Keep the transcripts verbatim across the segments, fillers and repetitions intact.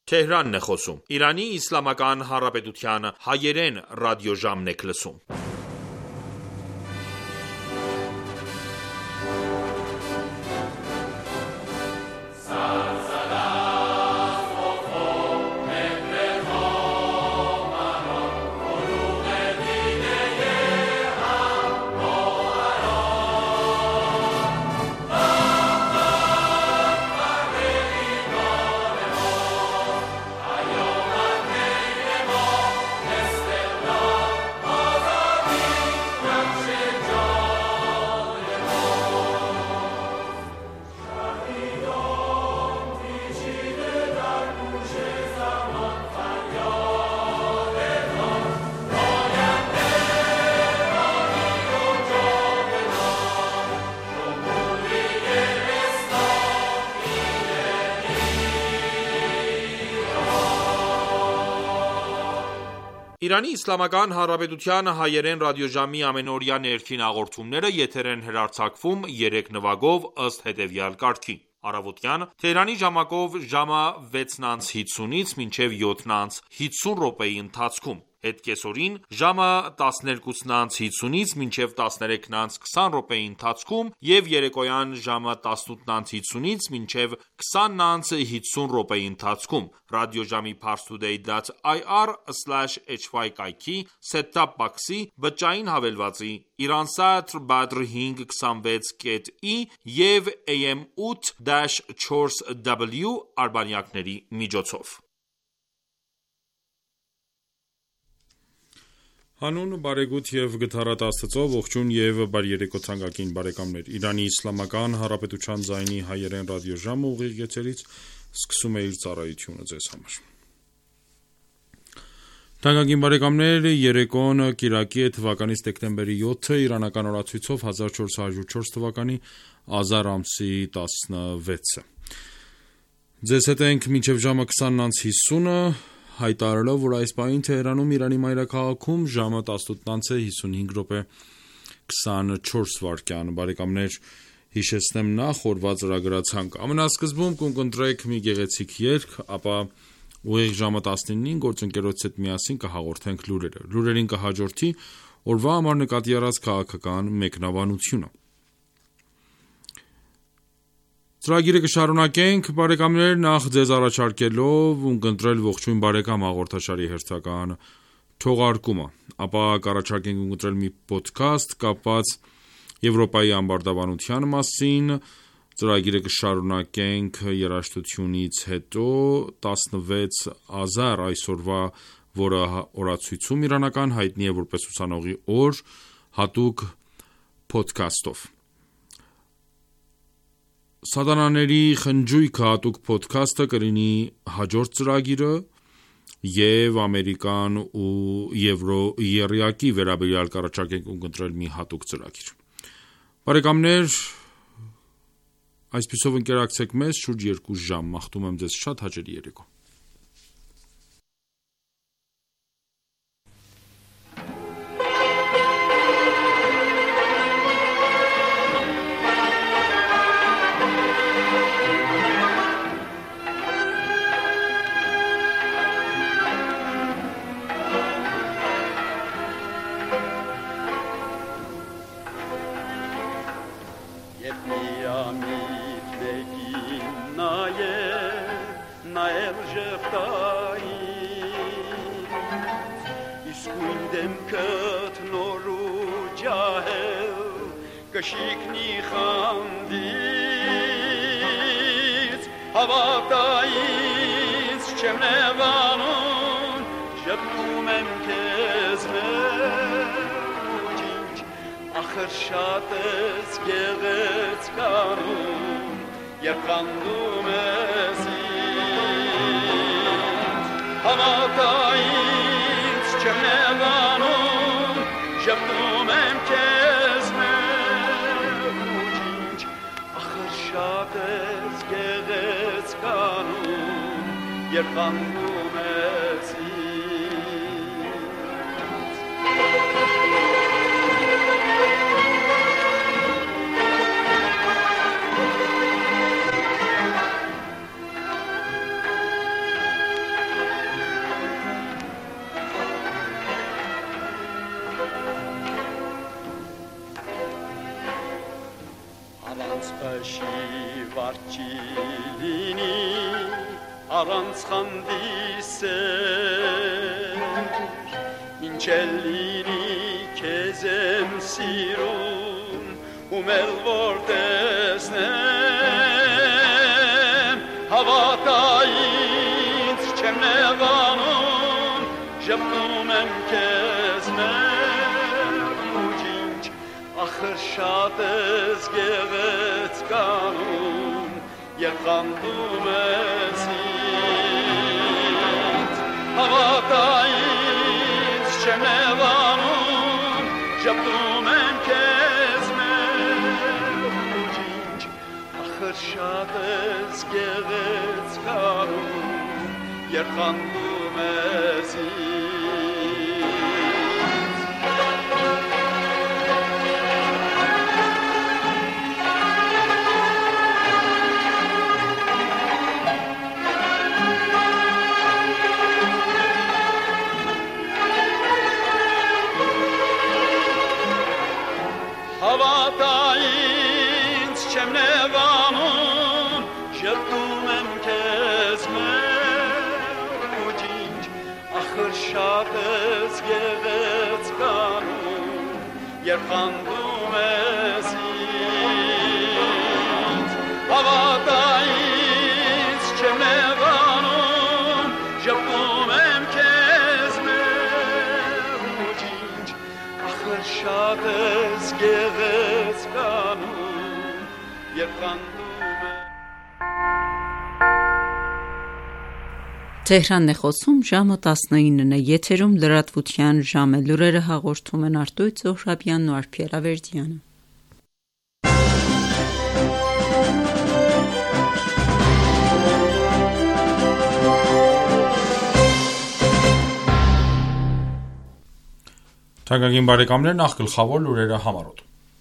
Թեհրանն է խոսում։ Իրանի Իսլամական Հանրապետության հայերեն ռադիոժամն եք լսում։ Իրանի Իսլամական Հանրապետության հայերեն ռադիոժամի ամենօրյա ներքին հաղորդումները եթեր են հեռարձակվում երեք նվագով ըստ հետևյալ կարգի. Առավոտյան Թեհրանի ժամակով ժամը վեցն անց հիսունից մինչև յոթն անց հիսուն րոպեի ընթացքում, հետկեսօրին ժամը տասներկուսն անց հիսունից մինչև տասներեքն անց քսան րոպեի ընթացքում և երեկոյան ժամը տասնութն անց հիսունից մինչև քսանն անց հիսուն րոպեի ընթացքում, ռադիոժամի parstoday.ir slash hy կայքի set-top box-ի բջջային հավելվածի Iransat Badr հինգ քսանվեց կետ ի և A M ութ չորս W արբանյակների միջոցով։ Հանուն բարեգութ և գթառատ Աստծո, ողջույն և բարի երեկո թանկագին բարեկամներ։ Իրանի Իսլամական Հանրապետության ձայնի հայերեն ռադիոժամը ուղիղ եթերից սկսում է իր ծառայությունը ձեզ համար։ Թանկագին բարեկամներ, երեկոն կիրակի է թվականից դեկտեմբերի յոթը, իրանական օրացույցով հազար չորս հարյուր չորս թվականի ազար ամսի տասնվեցը։ Ձեզ հետ ենք մինչև ժամը քսանն անց հիսունը, հայտարարելով, որ այս պահին Թեհրանում Իրանի մայրաքաղաքում ժամը տասնութն անց է հիսունհինգ րոպե քսանչորս վայրկյան։ Բարեկամներ, հիշեցնեմ նախ օրվա ծրագրացանկ։ Ամենասկզբում կընտրեք մի գեղեցիկ երգ, ապա ուղիղ ժամը տասնինին գործընկերոջս հետ միասին կհաղորդենք լուրերը։ Լուրերին կհաջորդի օրվա համար նկատի առած քաղաքական մեկնաբանությունը։ Ծրագիրը կշարունակենք, բարեկամներ, նախ ձեզ առաջարկելով ունկնդրել ողջույն բարեկամ հաղորդաշարի հերթական թողարկումը, ապա կառաջարկենք ունկնդրել մի ոդքասթ կապված Եվրոպայի ամբարտավանության մասին, ծրագիրը կշարունակենք երաժշտությունից հետո տասնվեց ազար այսօրվա, որը օրացույցում իրանական հայտնի է որպես ուսանողի օր, հատուկ փոդքասթով։ Սատանաների խնջույքը հատուկ փոդքասթը կլինի հաջորդ ծրագիրը և Ամերիկան ու Եվրո եռյակի վերաբերյալ կառաջարկենք ունկնդրել մի հատուկ ծրագիր։ Բարեկամներ, այսպիսով ընկերակցեք մեզ շուրջ երկու ժամ, մաղթում եմ ձեզ շատ հաճելի երեկո։ Կշիկնի խանդից, հավատայից չեմ նեղանում, ժպտում եմ քեզ մեջինչ, ախր շատ ես գեղեցկանում, երբ խանդում ես ինձ, հավատայից չեմ նեղանում, ժպտում եմ քեզ շատ ես գեղեցկանում, երբ խանդում ես ինձ։ Վարջիլինի առանց խանդիսեր ինչ էլ լինի քեզ եմ սիրում ու մել որ տեսնեմ հավատա ինձ չեմ նեղանում ժպտում եմ քեզ մերուջինչ ախր շատ ես գեղեցկանում երբ խանդում ես ինձ հավատա ինձ չեմ նեղանում ժպտում եմ քեզ մերուջինչ ախր շատ ես գեղեցկանում երբ խանդում ես ինձ Հավատա ինձ չեմ նեղանում ժպտում եմ քեզ մերուջինչ ախր շատ ես գեղեցկանում երբ խանդում ես ինձ հավատա ինձ չեմ նեղանում ժպտում եմ քեզ մերուջինչ ախր շատ ես գեղեցկանում երբ խանդում Թեհրանն է խոսում ժամը տասնինն է եթերում լրատվության ժամ է լուրերը հաղորդում են Արտույտ Զոհրաբյանն ու Արփի Արավերդյանը Թանկագին բարեկամներ նախ գլխավոր լուրերը համառոտ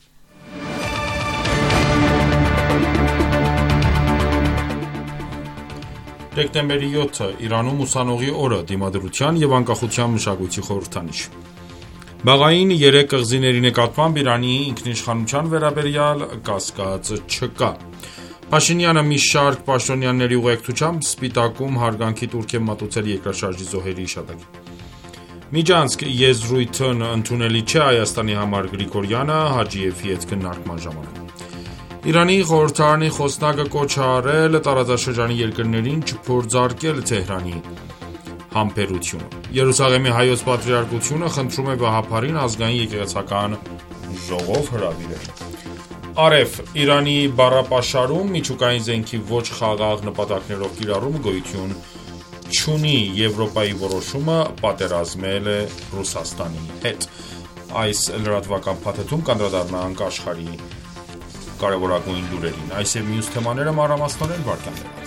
Դեկտեմբերի յոթը Իրանում ուսանողի օրը դիմադրության եւ անկախության մշակույթի խորհրդանիշ Բաղային երեք կղզիների նկատմամբ Իրանի ինքնիշխանության վերաբերյալ կասկած չկա Փաշինյանը մի շարք պաշտոնյաների ուղեկցությամբ Սպիտակում հարգանքի տուրք է մատուցել երկրաշարժի զոհերի հիշատակին Միջանցք եզրույթն ընդունելի չէ Հայաստանի համար Գրիգորյանը Հաջիևի հետ քննարկման ժամանակ Իրանի խորհրդարանի խոսնակը կոչ է արել տարածաշրջանի երկրներին չփորձարկել Թեհրանի համբերությունը Երուսաղեմի հայոց պատրիարքությունը խնդրում է Վահափարին ազգային եկեղեցական ժողով հրավիրել Արև Իրանի բառապաշարում միջուկային զենքի ոչ խաղաղ նպատակներով կիրառումը գոյություն չունի Եվրոպայի որոշումը պատերազմել է Ռուսաստանի հետ Այս լրատվական փաթեթում կանդրադառնանք աշխարհի կարևորագույն լուրերին Այս եւ մյուս թեմաները մանրամասնորեն վարկաներից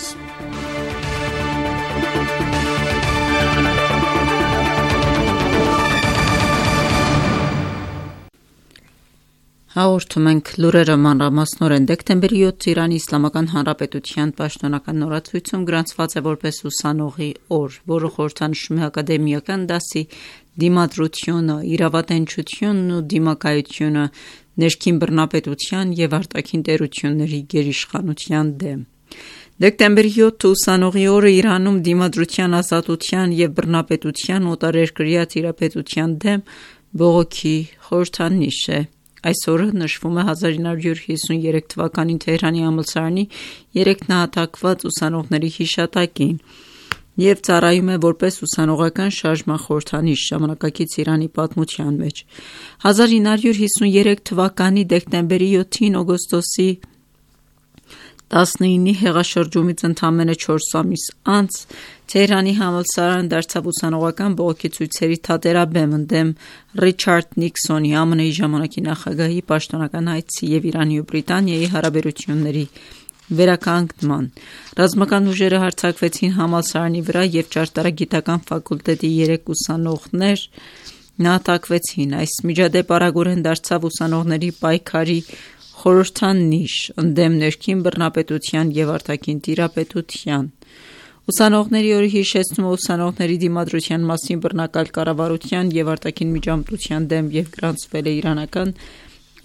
Հաղորդում ենք լուրերը մանրամասնորեն դեկտեմբերի յոթը Իրանի Իսլամական Հանրապետության պաշտոնական նորացույցում գրանցված է որպես ուսանողի օր, որը խորհրդանշում է ակադեմիական դասի դիմադրությունը, իրավատենչությունն ու դիմակայությունը ներքին բռնապետության եւ արտաքին տերությունների գերիշխանության դեմ։ Դեկտեմբերի յոթը ուսանողի օրը Իրանում դիմադրության ազատության եւ բռնապետության օտարերկրյա տիրապետության դեմ բողոքի խորհրդանիշ է։ Այս օրը նշվում է հազար ինը հարյուր հիսունյուրի թվականին Թեհրանի համալսարանի երեք նահատակված ուսանողների հիշատակին եւ ծառայում է որպես ուսանողական շարժման խորհրդանիշ ժամանակակից Իրանի պատմության մեջ։ հազար ինը հարյուր հիսունյուրի թվականի դեկտեմբերի յոթին օգոստոսի տասնինի հեղաշրջումից ընդամենը չորս ամիս անց Թեհրանի համալսարանը դարձավ ուսանողական բողոքի ցույցերի թատերաբեմ ընդդեմ Ռիչարդ Նիքսոնի ԱՄՆ-ի ժամանակի նախագահի պաշտոնական այցի եւ Իրանի ու Բրիտանիայի հարաբերությունների վերականգնման։ Ռազմական ուժերը հարձակվեցին համալսարանի վրա եւ ճարտարագիտական ֆակուլտետի երեք ուսանողներ նահատակվեցին։ Այս միջադեպ արագորեն դարձավ ուսանողների պայքարի խորհրդանիշ ընդդեմ ներքին բռնապետության եւ արտաքին տիրապետության։ Ուսանողների օրը հիշեցնում է ուսանողների դիմադրության մասին բռնակալ կառավարության եւ արտաքին միջամտության դեմ եւ գրանցվել է իրանական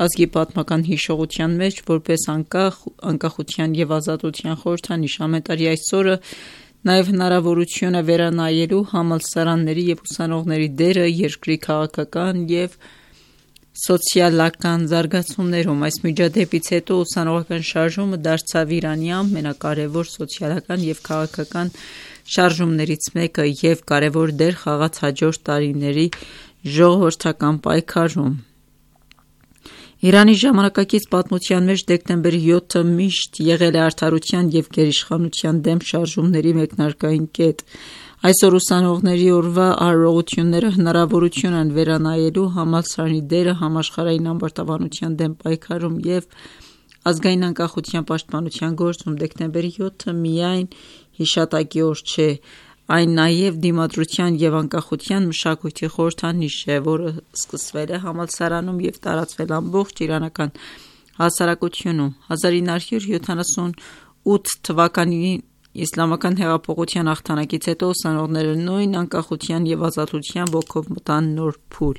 ազգի պատմական հիշողության մեջ որպես անկախ, անկախության և ազատության խորհրդանիշ ամենտարի այսօրը նաև հնարավորություն է վերանայելու համալսարանների և ուսանողների դերը երկրի քաղաքական և սոցիալական զարգացումներում։ Այս միջադեպից հետո ուսանողական շարժումը դարձավ Իրանի ամենակարևոր սոցիալական և քաղաքական շարժումներից մեկը և կարևոր դեր խաղաց հաջորդ տարիների ժողովրդական պայքարում։ Իրանի ժամանակակից պատմության մեջ դեկտեմբերի յոթը միշտ եղել է արդարության և գերիշխանության դեմ շարժումների մեկնարկային կետ։ Այսօր ուսանողների օրվա արարողությունները հնարավորություն են վերանայելու համալսարանի դերը համաշխարհային ամբարտավանության դեմ պայքարում և ազգային անկախության պաշտպանության գործում։ Դեկտեմբերի յոթը միայն հիշատակի օր չէ, այն նաև դիմադրության և անկախության մշակույթի խորհրդանիշ է, որը սկսվել է համալսարանում և տարածվել ամբողջ իրանական հասարակությունում։ հազար ինը հարյուր յոթանասունութ թվականի իսլամական հեղափոխության հաղթանակից հետո ուսանողները նույն անկախության և ազատության ոգով մտան նոր փուլ։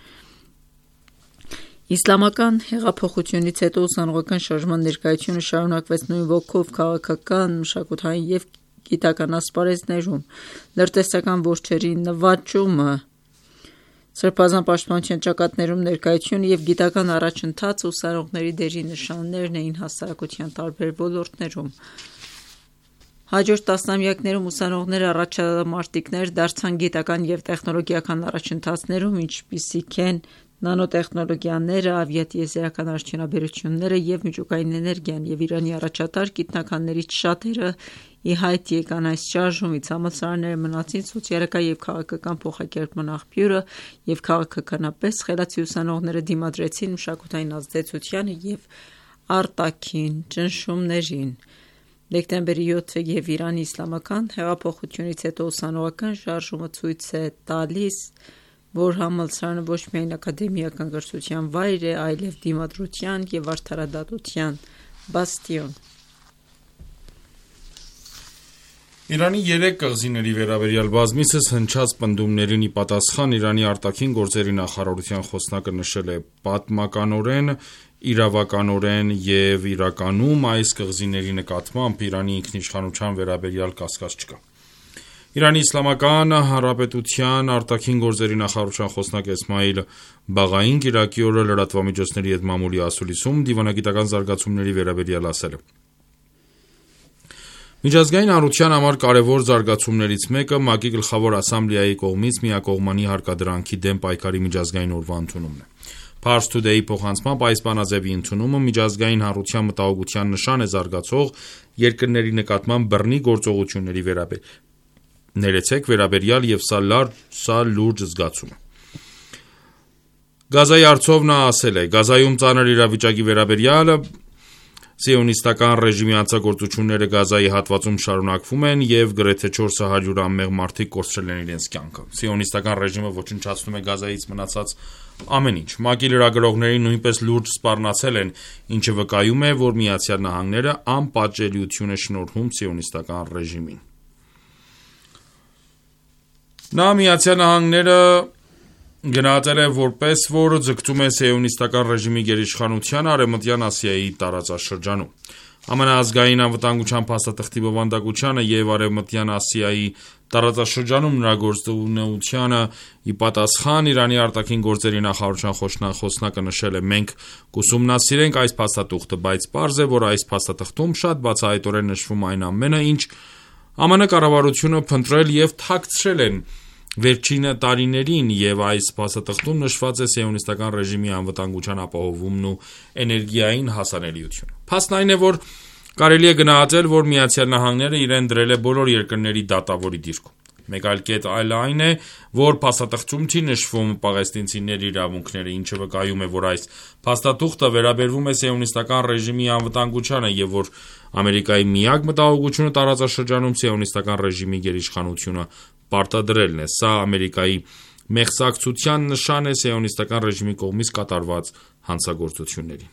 Իսլամական հեղափոխությունից հետո ուսանողական շարժման ներկայությունը շարունակվեց նույն ոգով քաղաքական, մշակութային և գիտական ասպարեզներում։ Լրտեսական որջերի նվաճումը, սրբազան պաշտպանության ճակատներում ներկայությունը և գիտական առաջընթացը ուսանողների դերի նշաններն էին հասարակության տարբեր ոլորտներում։ Հաջորդ տասնամյակներում ուսանողները առաջամարտիկներ դարձան գիտական և տեխնոլոգիական առաջընթացներում, ինչպիսիք են նանոտեխնոլոգիաները, ավիատիեզերական արդյունաբերությունները և միջուկային էներգիան, և Իրանի առաջատար գիտնականներից շատերը ի հայտ եկան այս շարժումից։ Համալսարանները մնացին սոցիալական և քաղաքական փոխակերպման աղբյուրը, և քաղաքականապես խելացի ուսանողները դիմադրեցին մշակութային ազդեցությանը և արտաքին ճնշումներին։ Դեկտեմբերի յոթը և Իրանի իսլամական հեղափոխությունից հետո ուսանողական շարժումը ցույց է տալիս, որ համալսարանը ոչ միայն ակադեմիական կրթության վայր է, այլև դիմադրության և արդարադատության բաստիոն։ Իրանի երեք կղզիների վերաբերյալ բազմիցս հնչած պնդումներին ի պատասխան Իրանի արտաքին գործերի նախարարության խոսնակը նշել է. «Պատմականորեն, իրավականորեն և իրականում այս կղզիների նկատմամբ Իրանի ինքնիշխանության վերաբերյալ կասկած չկա»։ Իրանի Իսլամական Հանրապետության արտաքին գործերի նախարարության խոսնակ Էսմայիլ Բաղային կիրակի օրը լրատվամիջոցների հետ մամուլի ասուլիսում դիվանագիտական զարգացումների վերաբերյալ ասել է. «Միջազգային հանրության համար կարևոր զարգացումներից մեկը ՄԱԿ-ի Գլխավոր ասամբլեայի կողմից միակողմանի հարկադրանքի դեմ պայքարի միջազգային օրվա ընդունումն է։ Pars Today-ի փոխանցմամբ այս բանաձևի ընդունումը միջազգային հանրության մտահոգության նշան է զարգացող երկրների նկատմամբ բռնի գործողությունների վերաբերյալ և սա լուրջ զգացում է։ Գազայի հարցով նա ասել է. «Գազայում ծանր իրավիճակի վերաբերյալ սիոնիստական ռեժիմի հանցագործությունները Գազայի հատվածում շարունակվում են և գրեթե չորս հարյուր անմեղ մարդիկ կորցրել են իրենց կյանքը։ Սիոնիստական ռեժիմը ոչնչացնում է Գազայից մնացած ամեն ինչ։ ՄԱԿ-ի լրագրողներին նույնպես լուրջ սպառնացել են, ինչը վկայում է, որ Միացյալ Նահանգները անպատժելիություն է շնորհում սիոնիստական ռեժիմին»։ Նա Միացյալ Նահանգները գնահատել է որպես, որ ձգտում է սիոնիստական ռեժիմի գերիշխանությանը Արևմտյան Ասիայի տարածաշրջանում։ ԱՄՆ ազգային անվտանգության փաստաթղթի բովանդակությանը և Արևմտյան Ասիայի տարածաշրջանում նրա գործունեությանը ի պատասխան Իրանի արտաքին գործերի նախարարության խոսնակը նշել է. «Մենք կուսումնասիրենք այս փաստաթուղթը, բայց պարզ է, որ այս փաստաթղթում շատ բացահայտորեն նշվում է այն ամենը, ինչ ԱՄՆ կառավարությունը փնտրել և թաքցրել են վերջին տարիներին, և այս փաստաթղթում նշված է սիոնիստական ռեժիմի անվտանգության ապահովումն ու էներգիային հասանելիությունը։ Փաստն այն է, որ կարելի է գնահատել, որ Միացյալ Նահանգները իրեն դրել է բոլոր երկրների դատավորի դիրքում։ Մեկ այլ կետ այն է, որ փաստաթղթում չի նշվում պաղեստինցիների իրավունքները, ինչը վկայում է, որ այս փաստաթուղթը վերաբերվում է սիոնիստական ռեժիմի անվտանգությանը և որ Ամերիկայի միակ մտահոգությունը տարածաշրջանում սիոնիստական ռեժիմի գերիշխանությունը պարտադրելն է։ Սա Ամերիկայի մեղսակցության նշան է սիոնիստական ռեժիմի կողմից կատարված հանցագործություններին»։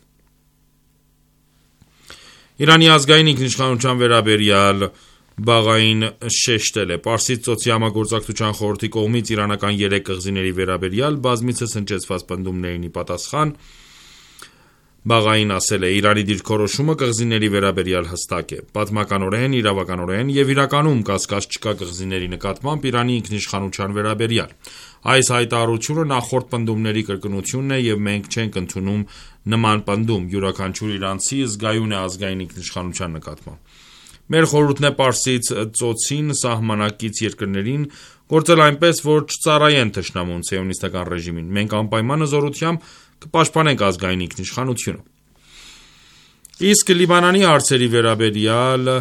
Իրանի ազգային ինքնիշխանության վերաբերյալ Բաղային շեշտել է. «Պարսից ծոցի համագործակցության խորհրդի կողմից իրանական երեք կղզիների վերաբերյալ բազմիցս հնչեցված պնդումներին ի պատասխան Բաղային ասել է. Իրանի դիրքորոշումը կղզիների վերաբերյալ հստակ է։ Պատմականորեն, իրավականորեն եւ իրականում կասկած չկա կղզիների նկատմամբ Իրանի ինքնիշխանության վերաբերյալ։ Այս հայտարարությունը նախորդ պնդումների կրկնությունն է եւ մենք չենք ընդունում նման պնդում։ Յուրաքանչյուր իրանցի զգայուն է ազգային ինքնիշխանության նկատմամբ։ Մեր խորհուրդն է Պարսից ծոցին սահմանակից երկրներին գործել այնպես, որ չծառայեն թշնամուն սիոնիստական ռեժիմին։ Մենք անպայման հզորությամբ կպաշտպանենք ազգային ինքնիշխանությունը։ Իսկ Լիբանանի հարցերի վերաբերյալ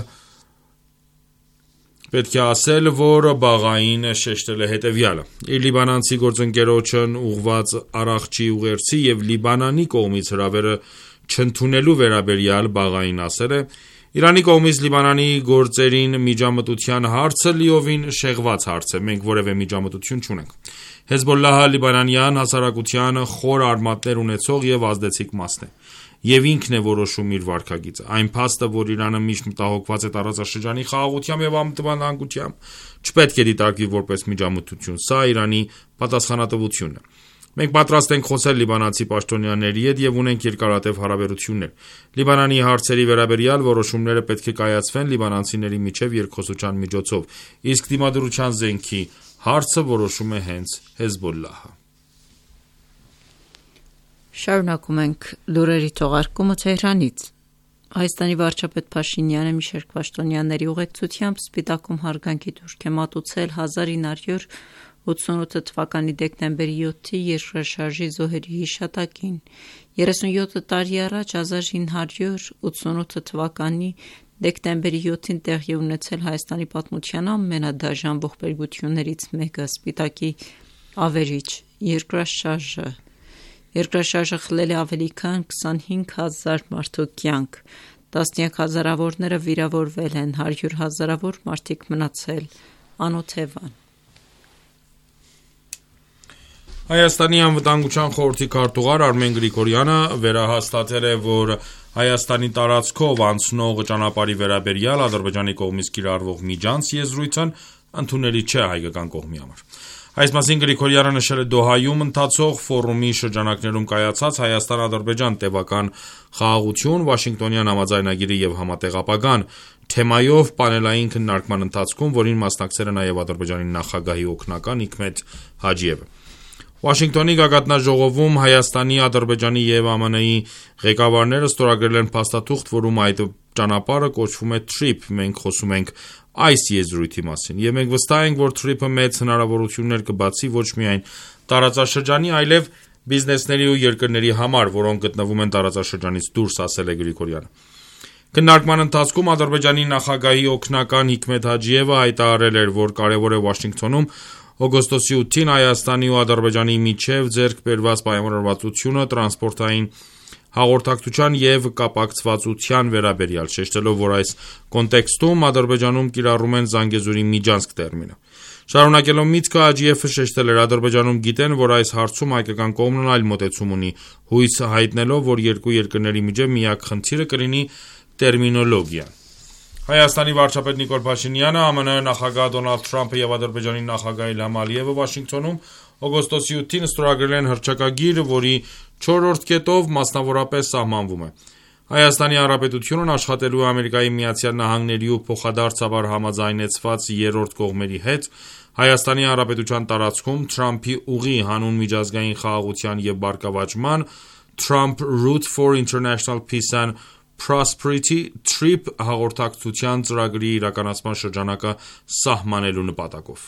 պետք է ասել, որ Բաղային շեշտել է հետևյալը. Իր լիբանանցի գործընկերոջն ուղղված Արաղչի ուղերձի եւ Լիբանանի կողմից հրավերը չընդունելու վերաբերյալ Բաղային ասել է. Իրանի կողմից Լիբանանի գործերին միջամտության հարցը լիովին շեղված հարց է, մենք որևէ միջամտություն չունենք։ Հեզբոլլահը լիբանանյան հասարակության խոր արմատներ ունեցող եւ ազդեցիկ մասն է, եւ ինքն է որոշում իր վարքագիծը։ Այն փաստը, որ Իրանը միշտ մտահոգված է տարածաշրջանի խաղաղությամբ եւ անվտանգությամբ, չպետք է դիտարկվի որպես միջամտություն, սա Իրանի պատասխանատվությունն է։ Մենք պատրաստ ենք խոսել լիբանանցի պաշտոնյաների հետ եւ ունենք երկարատև հարաբերություններ։ Լիբանանի հարցերի վերաբերյալ որոշումները պետք է կայացվեն լիբանանցիների միջև երկխոսության միջոցով, իսկ դիմադրության զենքի հարցը որոշում է հենց Հեզբոլլահը։ Շարունակում ենք լուրերի թողարկումը Թեհրանից։ Հայաստանի վարչապետ Փաշինյանը մի շարք պաշտոնյաների ուղեկցությամբ Սպիտակում հարգանքի դուրք է մատուցել հազար ինը հարյուր ութսունութ թվականի դեկտեմբերի յոթի երկրաշարժի զոհերի հիշատակին։ երեսունյոթ տարի առաջ հազար ինը հարյուր ութսունութ թվականի դեկտեմբերի յոթին տեղի ունեցել Հայաստանի պատմության ամենադաժան ողբերգություններից մեկը Սպիտակի ավերիչ երկրաշարժը։ Երկրաշարժը խլել է ավելի քան քսանհինգ հազար մարդու կյանք, տասնյակ հազարավորները վիրավորվել են, հարյուր հազարավոր մարդիկ մնացել անօթևան։ Հայաստանի անվտանգության խորհրդի քարտուղար Արմեն Գրիգորյանը վերահաստատել է, որ Հայաստանի տարածքով անցնող ճանապարհի վերաբերյալ Ադրբեջանի կողմից կիրառվող միջանց եզրույթն ընդունելի չէ հայկական կողմի համար։ Այս մասին Գրիգորյանը նշել է Դոհայում ընթացող ֆորումի շրջանակներում կայացած Հայաստան-Ադրբեջան տևական խաղաղություն, Վաշինգտոնյան համաձայնագիրի եւ համատեղապագան թեմայով պանելային քննարկման ընթացքում, որին մասնակցել է նաեւ Ադրբեջանի նախագահի օգնական Իքմեթ Հաջիևը։ Վաշինգտոնի գագաթնաժողովում Հայաստանի, Ադրբեջանի եւ ԱՄՆ-ի ղեկավարները ստորագրել են փաստաթուղթ, որում այդ ճանապարհը կոչվում է TRIP, մենք խոսում ենք այս եզրույթի մասին, եւ մենք վստահ ենք, որ TRIP-ը մեծ հնարավորություններ կբացի ոչ միայն տարածաշրջանի, այլև բիզնեսների ու երկրների համար, որոնք գտնվում են տարածաշրջանից դուրս, ասել է Գրիգորյանը։ Քննարկման ընթացքում Ադրբեջանի նախագահի օգնական Հիկմեթ Հաջիևը հայտարարել էր, որ կարևոր է Վաշինգտոնում օգոստոսի ութին Հայաստանի ու Ադրբեջանի միջև ձեռք բերված պայմանավորվածությունը տրանսպորտային հաղորդակցության եւ կապակցվածության վերաբերյալ, շեշտելով, որ այս կոնտեքստում Ադրբեջանում կիրառում են Զանգեզուրի միջանցք տերմինը։ Շարունակելով միտքը Հաջիևը շեշտել էր, Ադրբեջանում գիտեն, որ այս հարցում հայկական կողմն այլ մոտեցում ունի, հույս հայտնելով, որ երկու երկրների միջև միակ խնդիրը կլինի տերմինոլոգիան։ Հայաստանի վարչապետ Նիկոլ Փաշինյանը, ԱՄՆ նախագահ Դոնալդ Թրամփը եւ Ադրբեջանի նախագահ Իլհամ Ալիևը Վաշինգտոնում օգոստոսի ութին ստորագրել են հռչակագիր, որի չորրորդ կետով մասնավորապես սահմանվում է. Հայաստանի Հանրապետությունն աշխատելու է Ամերիկայի Միացյալ Նահանգների ու փոխադարձաբար համաձայնեցված երրորդ կողմերի հետ Հայաստանի Հանրապետության տարածքում Թրամփի ուղի հանուն միջազգային խաղաղության եւ բարգավաճման Trump Route for International Peace and Prosperity TRIP հաղորդակցության ծրագրի իրականացման շրջանակը սահմանելու նպատակով։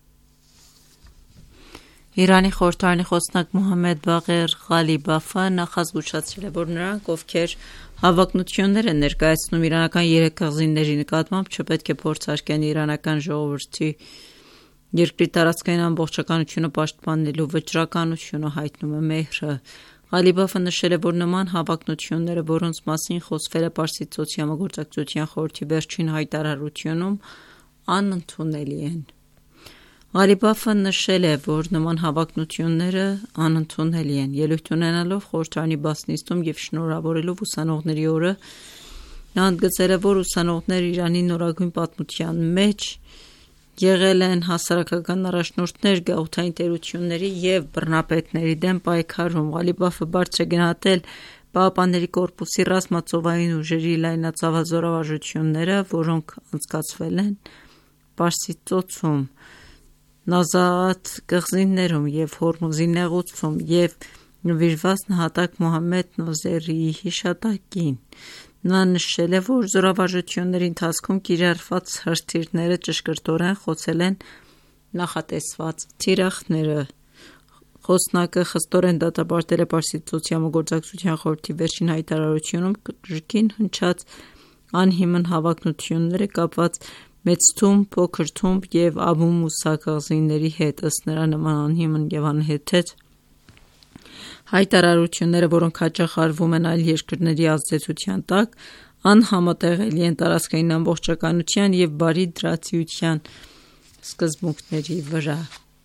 Իրանի խորհրդարանի խոսնակ Մոհամմեդ Բաղեր Ղալիբաֆը նախազգուշացրել է, որ նրանք, ովքեր հավակնություններ են ներկայացնում իրանական երեք կղզիների նկատմամբ, չպետք է փորձարկեն իրանական ժողովրդի երկրի տարածքային ամբողջականությունը պաշտպանելու վճռականությունը, հայտնում է Մեհրը։ Ղալիբաֆը նշել է, որ նման հավակնությունները, որոնց մասին խոսվել է Պարսից ծոցի համագործակցության խորհրդի վերջին հայտարարությունում, անընդունելի են։ Ղալիբաֆը նշել է, որ նման հավակնությունները անընդունելի են։ Ելույթ ունենալով խորհրդարանի բացնիստում եւ շնորհավորելով ուսանողների օրը, նա ընդգծել է, որ ուսանողները Իրանի նորագույն պատմության մեջ եղել են հասարակական առաջնորդներ գաղութային տերությունների եւ բռնապետների դեմ պայքարում։ Ղալիբաֆը բարձր է գնահատել Պահապանների կորպուսի ռազմածովային ուժերի լայնածավալ զորավարժությունները, որոնք անցկացվել են Պարսից ծոցում, Նազաատ կղզիներում և Հորմուզի նեղուցում և նվիրված նահատակ Մոհամմեդ Նոզերիի հիշատակին։ Նա նշել է, որ զորավարժությունների ընթացքում կիրառված հրթիռները ճշգրտորեն խոցել են նախատեսված թիրախները։ Խոսնակը խստորեն դատապարտել է Պարսից ծոցի համագործակցության խորհրդի վերջին հայտարարությունում կրկին հնչած անհիմն հավակնությունները կապված Մեծ Թումբ, Փոքր Թումբ և Աբու Մուսա կղզիների հետ։ Ըստ նրա, նման անհիմն և անհեթեթ հայտարարությունները, որոնք հաճախ արվում են այլ երկրների ազդեցության տակ, անհամատեղելի են տարածքային ամբողջականության և բարի դրացիության սկզբունքների վրա։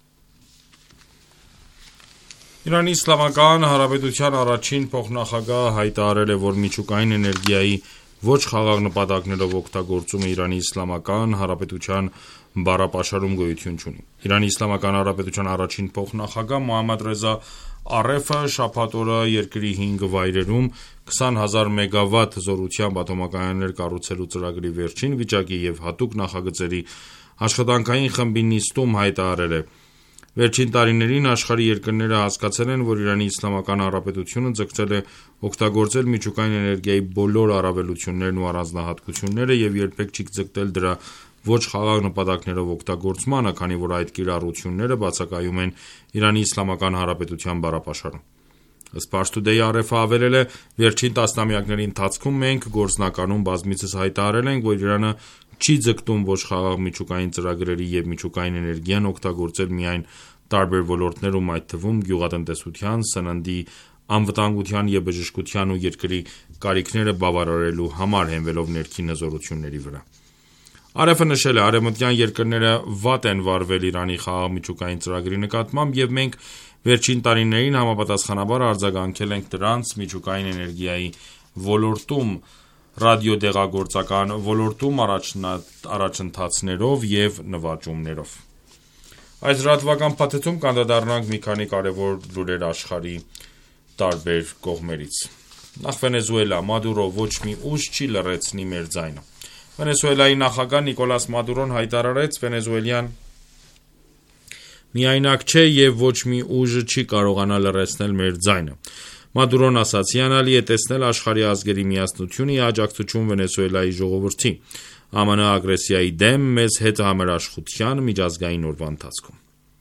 Իրանի Իսլամական Հանրապետության առաջին փոխնախագահը հայտարարել է, որ միջուկային էներգիայի ոչ խաղաղ նպատակներով օգտագործումը Իրանի Իսլամական Հանրապետության բառապաշարում գոյություն չունի։ Իրանի Իսլամական Հանրապետության առաջին փոխնախագահ Մոհամմադ Ռեզա Արեֆը շաբաթ օրը երկրի հինգ վայրերում քսան հազար մեգավատ զորությամբ ատոմակայաններ կառուցելու ծրագրի վերջին վիճակի և հատուկ նախագծերի աշխատանքային խմբի նիստում հայտարարել է. Վերջին տարիներին աշխարհի երկրները հասկացել են, որ Իրանի Իսլամական Հանրապետությունը ձգտել է օգտագործել միջուկային էներգիայի բոլոր առավելություններն ու առանձնահատկությունները և երբեք չի ձգտել դրա ոչ խաղաղ նպատակներով օգտագործմանը, քանի որ այդ կիրառությունները բացակայում են Իրանի Իսլամական Հանրապետության բառապաշարում։ Ըստ Pars Today Արեֆը հավելել է. Վերջին տասնամյակների ընթացքում մենք գործնականում բազմիցս հայտարարել ենք, որ Իրանը չի ձգտում ոչ խաղաղ միջուկային ծրագրերի և միջուկային էներգիան օգտագործել միայն տարբեր ոլորտներում, այդ թվում գյուղատնտեսության, սննդի, անվտանգության և բժշկության ու երկրի կարիքները բավարարելու համար, հենվելով ներքին հզորությունների վրա։ Արեֆը նշել է. Արևմտյան երկրները վատ են վարվել Իրանի խաղաղ միջուկային ծրագրի նկատմամբ և մենք վերջին տարիներին համապատասխանաբար արձագանքել ենք դրանց միջուկային էներգիայի ոլորտում ռադիոդեղագործական ոլորտում առաջընթացներով և նվաճումներով։ Այս լրատվական փաթեթում կանդրադառնանք մի քանի կարևոր լուրեր աշխարհի տարբեր կողմերից։ Նախ Վենեսուելա. Մադուրո ոչ մի ուժ չի լռեցնի մեր ձայնը։ Վենեսուելայի նախագահ Նիկոլաս Մադուրոն հայտարարեց. Վենեսուելյան միայնակ չէ և ոչ մի ուժ չի կարողանա լռեցնել մեր ձայնը։ Մադուրոն ասաց. հիանալի է տեսնել աշխարհի ազգերի միասնությունը ի աջակցություն Վենեսուելայի ժողովրդի ԱՄՆ ագրեսիայի դեմ մեզ հետ համերաշխության միջազգային օրվա ընթացքում։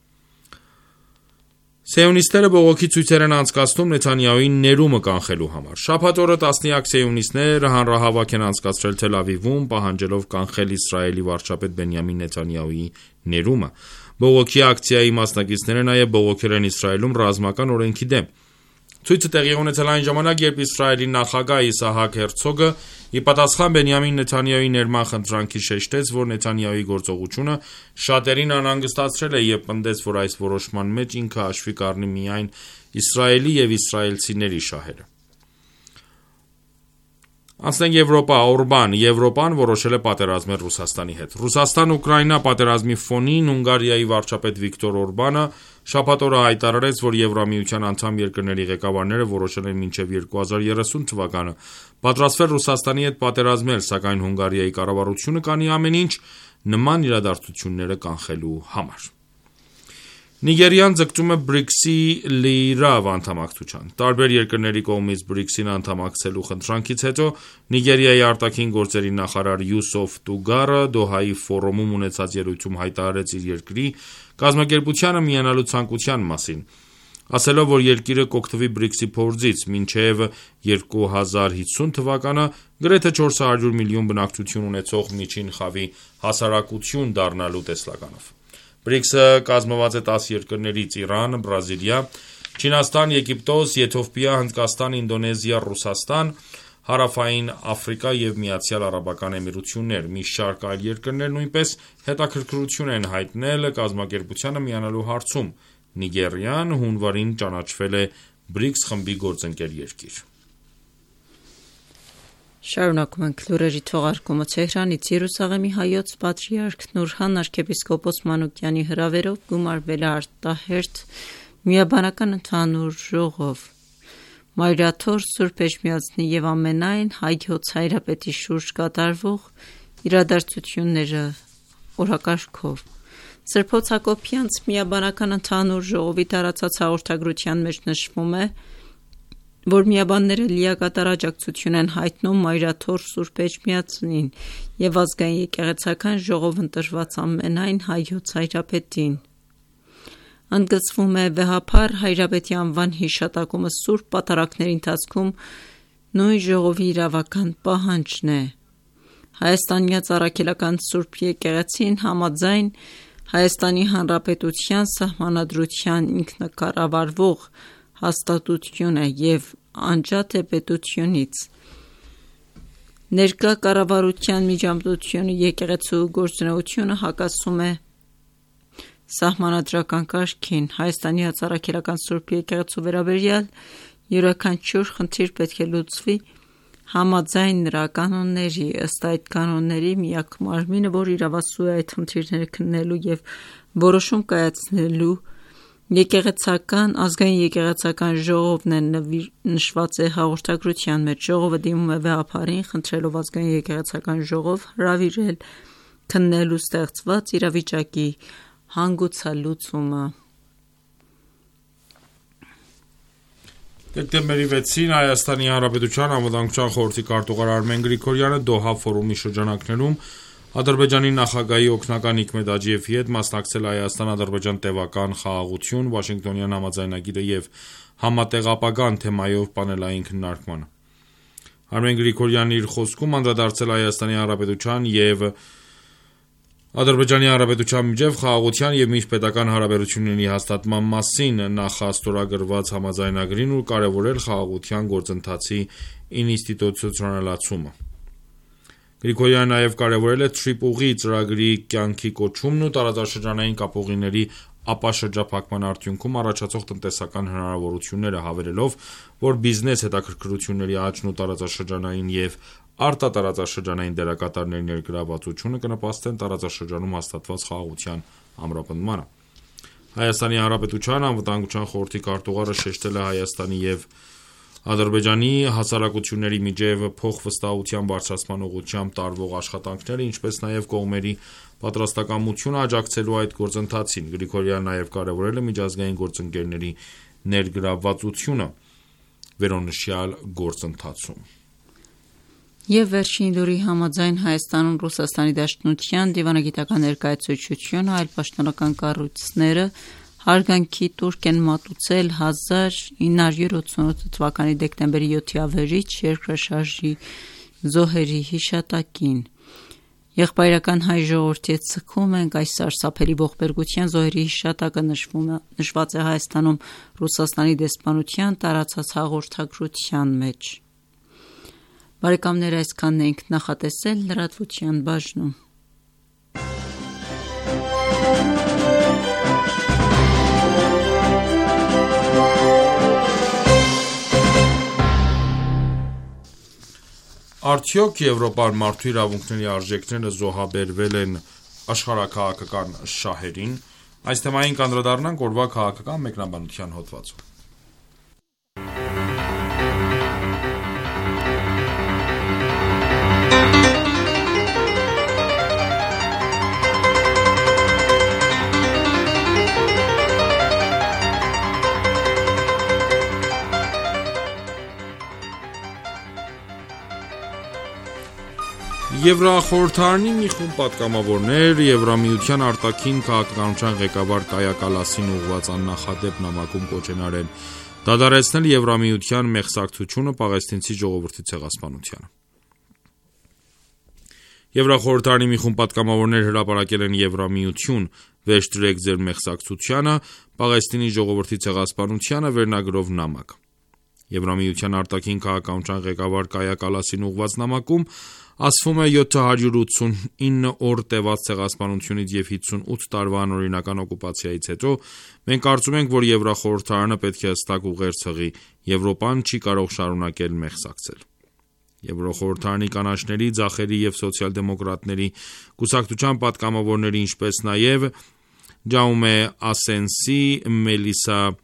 Սիոնիստները բողոքի ցույցեր են անցկացնում Նեթանյահուի ներումը կանխելու համար։ Շաբաթ օրը տասնյակ սիոնիստներ հանրահավաք են անցկացրել Թել Ավիվում, պահանջելով կանխել Իսրայելի վարչապետ Բենյամին Նեթանյահուի ներումը։ Բողոքի ակցիայի մասնակիցները նաև բողոքել են Իսրայելում ռազմական օրենքի դեմ։ Ցույցը տեղի ունեցել այն ժամանակ, երբ Իսրայելի նախագահ Իսահակ Հերցոգը ի պատասխան Բենյամին Նեթանյահուի ներման խնդրանքի շեշտեց, որ Նեթանյահուի գործողությունը շատերին անհանգստացրել է և պնդեց, որ այս որոշման մեջ ինքը հաշվի կառնի միայն Իսրայելի և իսրայելցիների շահերը։ Անցնենք Եվրոպա. Օրբան. Եվրոպան որոշել է պատերազմել Ռուսաստանի հետ։ Ռուսաստան-Ուկրաինա պատերազմի ֆոնին Հունգարիայի վարչապետ Վիկտոր Օրբանը շաբաթ օրը հայտարարեց, որ Եվրամիության անդամ երկրների ղեկավարները որոշել են մինչև երկու հազար երեսուն թվականը պատրաստվել Ռուսաստանի հետ պատերազմել, սակայն Հունգարիայի կառավարությունը կանի ամեն ինչ նման իրադարձությունները կանխելու համար։ Նիգերիան ձգտում է բրիքսի լիիրավ անդամակցության։ Տարբեր երկրների կողմից բրիքսին անդամակցելու խնդրանքից հետո Նիգերիայի արտաքին գործերի նախարար Յուսոֆ Տուգարը Դոհայի ֆորումում ունեցած ելույթում հայտարարեց իր երկրի կազմակերպությանը միանալու ցանկության մասին, ասելով, որ երկիրը կօգտվի բրիքսի փորձից մինչև երկու հազար հիսուն թվականը գրեթե չորս հարյուր միլիոն բնակչություն ունեցող միջին խավի հասարակություն դառնալու տեսլականով։ բրիքսը կազմված է տաս երկրներից՝ Իրան, Բրազիլիա, Չինաստան, Եգիպտոս, Եթովպիա, Հնդկաստան, Ինդոնեզիա, Ռուսաստան, Հարավային Աֆրիկա և Միացյալ Արաբական Էմիրություններ։ Մի շարք այլ երկրներ նույնպես հետաքրքրություն են հայտնել կազմակերպությանը միանալու հարցում։ Նիգերիան հունվարին ճանաչվել է բրիքս խմբի գործընկեր երկիր։ Շարունակում ենք լուրերի թողարկումը Թեհրանից։ Երուսաղեմի հայոց պատրիարք Նուրհան arczepiskopos Մանուկյանի հրավերով գումարվել է արտահերթ միաբանական ընդհանուր ժողով։ Մայրաթոր Սուրբ Էջմիածնի և ամենայն հայոց հայրապետի շուրջ կատարվող իրադարձությունները օրակարգով։ Սրբոց Հակոբյանց միաբանական ընդհանուր ժողովի տարածած հաղորդագրության մեջ նշվում է, որ միաբանները լիակատար աջակցություն են հայտնում Մայրաթոր Սուրբ Էջմիածնին և ազգային եկեղեցական ժողով ընտրված ամենայն հայոց հայրապետին։ Ընդգծվում է վեհափառ հայրապետի անվան հիշատակումը սուրբ պատարագների ընթացքում նույն ժողովի իրավական պահանջն է։ Հայաստանյաց առաքելական Սուրբ եկեղեցին համաձայն Հայաստանի Հանրապետության Սահմանադրության ինքնակառավարվող հաստատություն է և անջատ է պետությունից։ Ներկա կառավարության միջամտությունը եկեղեցու գործունեությունը հակասում է սահմանադրական կարգին։ Հայաստանի Հացառաքելական Սուրբ եկեղեցու վերաբերյալ յուրաքանչյուր խնդիր պետք է լուծվի համաձայն նրա կանոնների։ Ըստ այդ կանոնների միակ մարմինը, որ իրավասու է այդ խնդիրները քննելու և որոշում կայացնելու եկեղեցական ազգային եկեղեցական ժողովն է, նշված է հաղորդագրության մեջ։ Ժողովը դիմում է վեհափառին, խնդրելով ազգային եկեղեցական ժողով հրավիրել քննելու ստեղծված իրավիճակի հանգուցալուծումը։ Դեկտեմբերի վեցին Հայաստանի Հանրապետության Անվտանգության խորհրդի քարտուղար Արմեն Գրիգորյանը Դոհա ֆորումի շրջանակներում Ադրբեջանի նախագահի օգնական Հիկմետ Աջիևի հետ մասնակցել Հայաստան-Ադրբեջան տևական խաղաղություն, Վաշինգտոնյան համաձայնագիրը և համատեղապագան թեմայով պանելային քննարկմանը։ Արմեն Գրիգորյանն իր խոսքում անդրադարձել Հայաստանի Հանրապետության և Ադրբեջանի Հանրապետության միջև խաղաղության և միջպետական հարաբերությունների հաստատման մասին նախաստորագրված համաձայնագրին ու կարևորել խաղաղության գործընթացի ինստիտուցիոնալացումը։ Գրիգորյանը նաև կարևորել է Թրիպուղի ծրագրի կյանքի կոչումն ու տարածաշրջանային կապուղիների ապաշրջափակման արդյունքում առաջացող տնտեսական հնարավորությունները, հավելելով, որ բիզնես հետաքրքրությունների աճն ու տարածաշրջանային և արտատարածաշրջանային դերակատարների ներգրավվածությունը կնպաստեն տարածաշրջանում հաստատված խաղաղության ամրապնդմանը։ Հայաստանի Հանրապետության Անվտանգության խորհրդի քարտուղարը շեշտել է Հայաստանի և Ադրբեջանի հասարակությունների միջև փոխվստահության բարձրացման ուղղությամբ տարվող աշխատանքները, ինչպես նաև կողմերի պատրաստակամությունը աջակցելու այդ գործընթացին։ Գրիգորյանը նաև կարևորել է միջազգային գործընկերների ներգրավվածությունը վերոնշյալ գործընթացում։ Եվ վերջին լուրի համաձայն Հայաստանում Ռուսաստանի Դաշնության դիվանագիտական ներկայացուցչությունը այլ պաշտոնական կառույցները հարգանքի տուրք են մատուցել հազար ինը հարյուր ութսունութ թվականի դեկտեմբերի յոթի ավերիչ երկրաշարժի զոհերի հիշատակին։ Եղբայրական հայ ժողովրդի հետ սգում ենք այս սարսափելի ողբերգության զոհերի հիշատակը նշված է Հայաստանում Ռուսաստանի դեսպանության տարածած հաղորդագրության մեջ։ Բարեկամներ, այսքանն էինք նախատեսել լրատվության բաժնում։ Արդյոք Եվրոպան մարդու իրավունքների արժեքները զոհաբերվել են աշխարհաքաղաքական շահերին։ Այս թեմային կանդրադառնանք օրվա քաղաքական մեկնաբանության հոդվածում։ Եվրախորհրդարանի մի խումբ պատգամավորներ Եվրամիության արտաքին քաղաքականության ղեկավար Կայա Կալասին ուղղված աննախադեպ նամակում կոչ են արել դադարեցնել Եվրամիության մեղսակցությունը պաղեստինցի ժողովրդի ցեղասպանությանը։ Եվրախորհրդարանի մի խումբ պատգամավորներ հրապարակել են Եվրամիություն վերջ դրեք ձեր մեղսակցությանը Պաղեստինի ժողովրդի ցեղասպանությանը վերնագրով նամակ։ Եվրամիության արտաքին քաղաքականության ղեկավար Կայա Կալասին ուղղված նամակում ասվում է յոթ հարյուր ութսունինը օր տևած ցեղասպանությունից և հիսունութ տարվա անօրինական օկուպացիայից հետո մենք կարծում ենք, որ Եվրախորհրդարանը պետք է հստակ ուղեր ցղի, Եվրոպան չի կարող շարունակել մեղսակցել։ Եվրոխորհրդարանի կանաչների, ձախերի և սոցիալ-դեմոկրատների կուսակցության պատգամավորների, ինչպես նաև Ջաումե Ասենսի, Մելիսա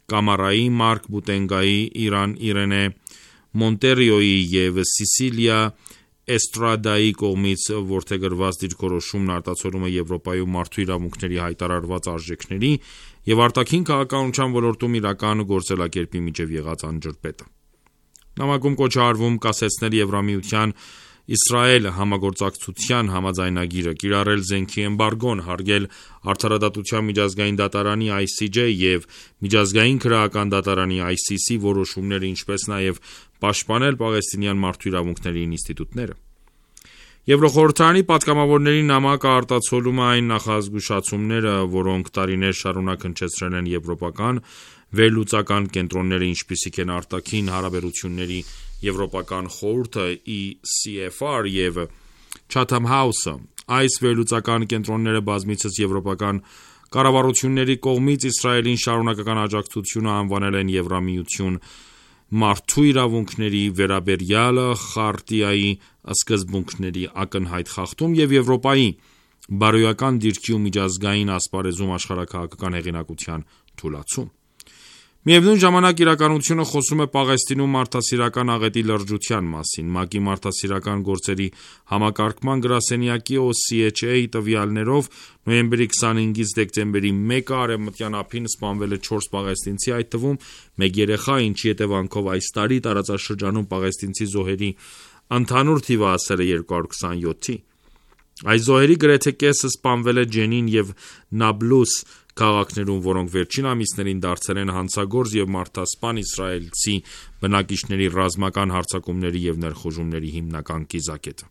Կամարայի, Մարկ Բուտենգայի, Իրան Իրենե Մոնտերիոյի և Սիսիլիա Էստրադայի կողմից որդեգրված դիրքորոշումն արտացոլում է Եվրոպայում մարդու իրավունքների հայտարարված արժեքների և արտաքին քաղաքականության ոլորտում իրական գործելակերպի միջև եղած անջրպետը։ Նամակում կոչ է արվում կասեցնել Եվրամիության Իսրայել համագործակցության համաձայնագիրը, կիրառել զենքի էմբարգոն, հարգել Արդարադատության միջազգային դատարանի I C J և միջազգային քրեական դատարանի I C C որոշումները, ինչպես նաև պաշտպանել պաղեստինյան մարդու իրավունքների ինստիտուտները։ Եվրոխորհրդարանի պատգամավորների նամակը արտացոլում է այն նախազգուշացումները, որոնք տարիներ շարունակ հնչեցրել են եվրոպական վերլուծական կենտրոնները, ինչպիսիք են արտաքին հարաբերությունների Եվրոպական խորհուրդը E C F R և Chatham House-ը։ Այս վերլուծական կենտրոնները բազմիցս եվրոպական կառավարությունների կողմից Իսրայելին շարունակական աջակցությունը անվանել են Եվրամիություն մարդու իրավունքների վերաբերյալ խարտիայի սկզբունքների ակնհայտ խախտում և Եվրոպայի բարոյական դիրքի ու միջազգային ասպարեզում աշխարհաքաղաքական հեղինակության թուլացում։ Միևնույն ժամանակ իրականությունը խոսում է Պաղեստինում մարդասիրական աղետի լրջության մասին։ ՄԱԿ-ի մարդասիրական գործերի համակարգման գրասենյակի O C H A տվյալներով նոյեմբերի քսանհինգից դեկտեմբերի մեկը արևմտյան ափին սպանվել է չորս պաղեստինցի, այդ թվում մեկ երեխա, ինչի հետևանքով այս տարի տարածաշրջանում պաղեստինցի զոհերի ընդհանուր թիվը հասել է երկու հարյուր քսանյոթի։ Այս զոհերի գրեթե կեսը սպանվել է Ջենին և Նաբլուս քաղաքներում, որոնք վերջին ամիսներին դարձել են հանցագործ և մարդասպան իսրայելցի բնակիչների ռազմական հարձակումների և ներխուժումների հիմնական կիզակետը։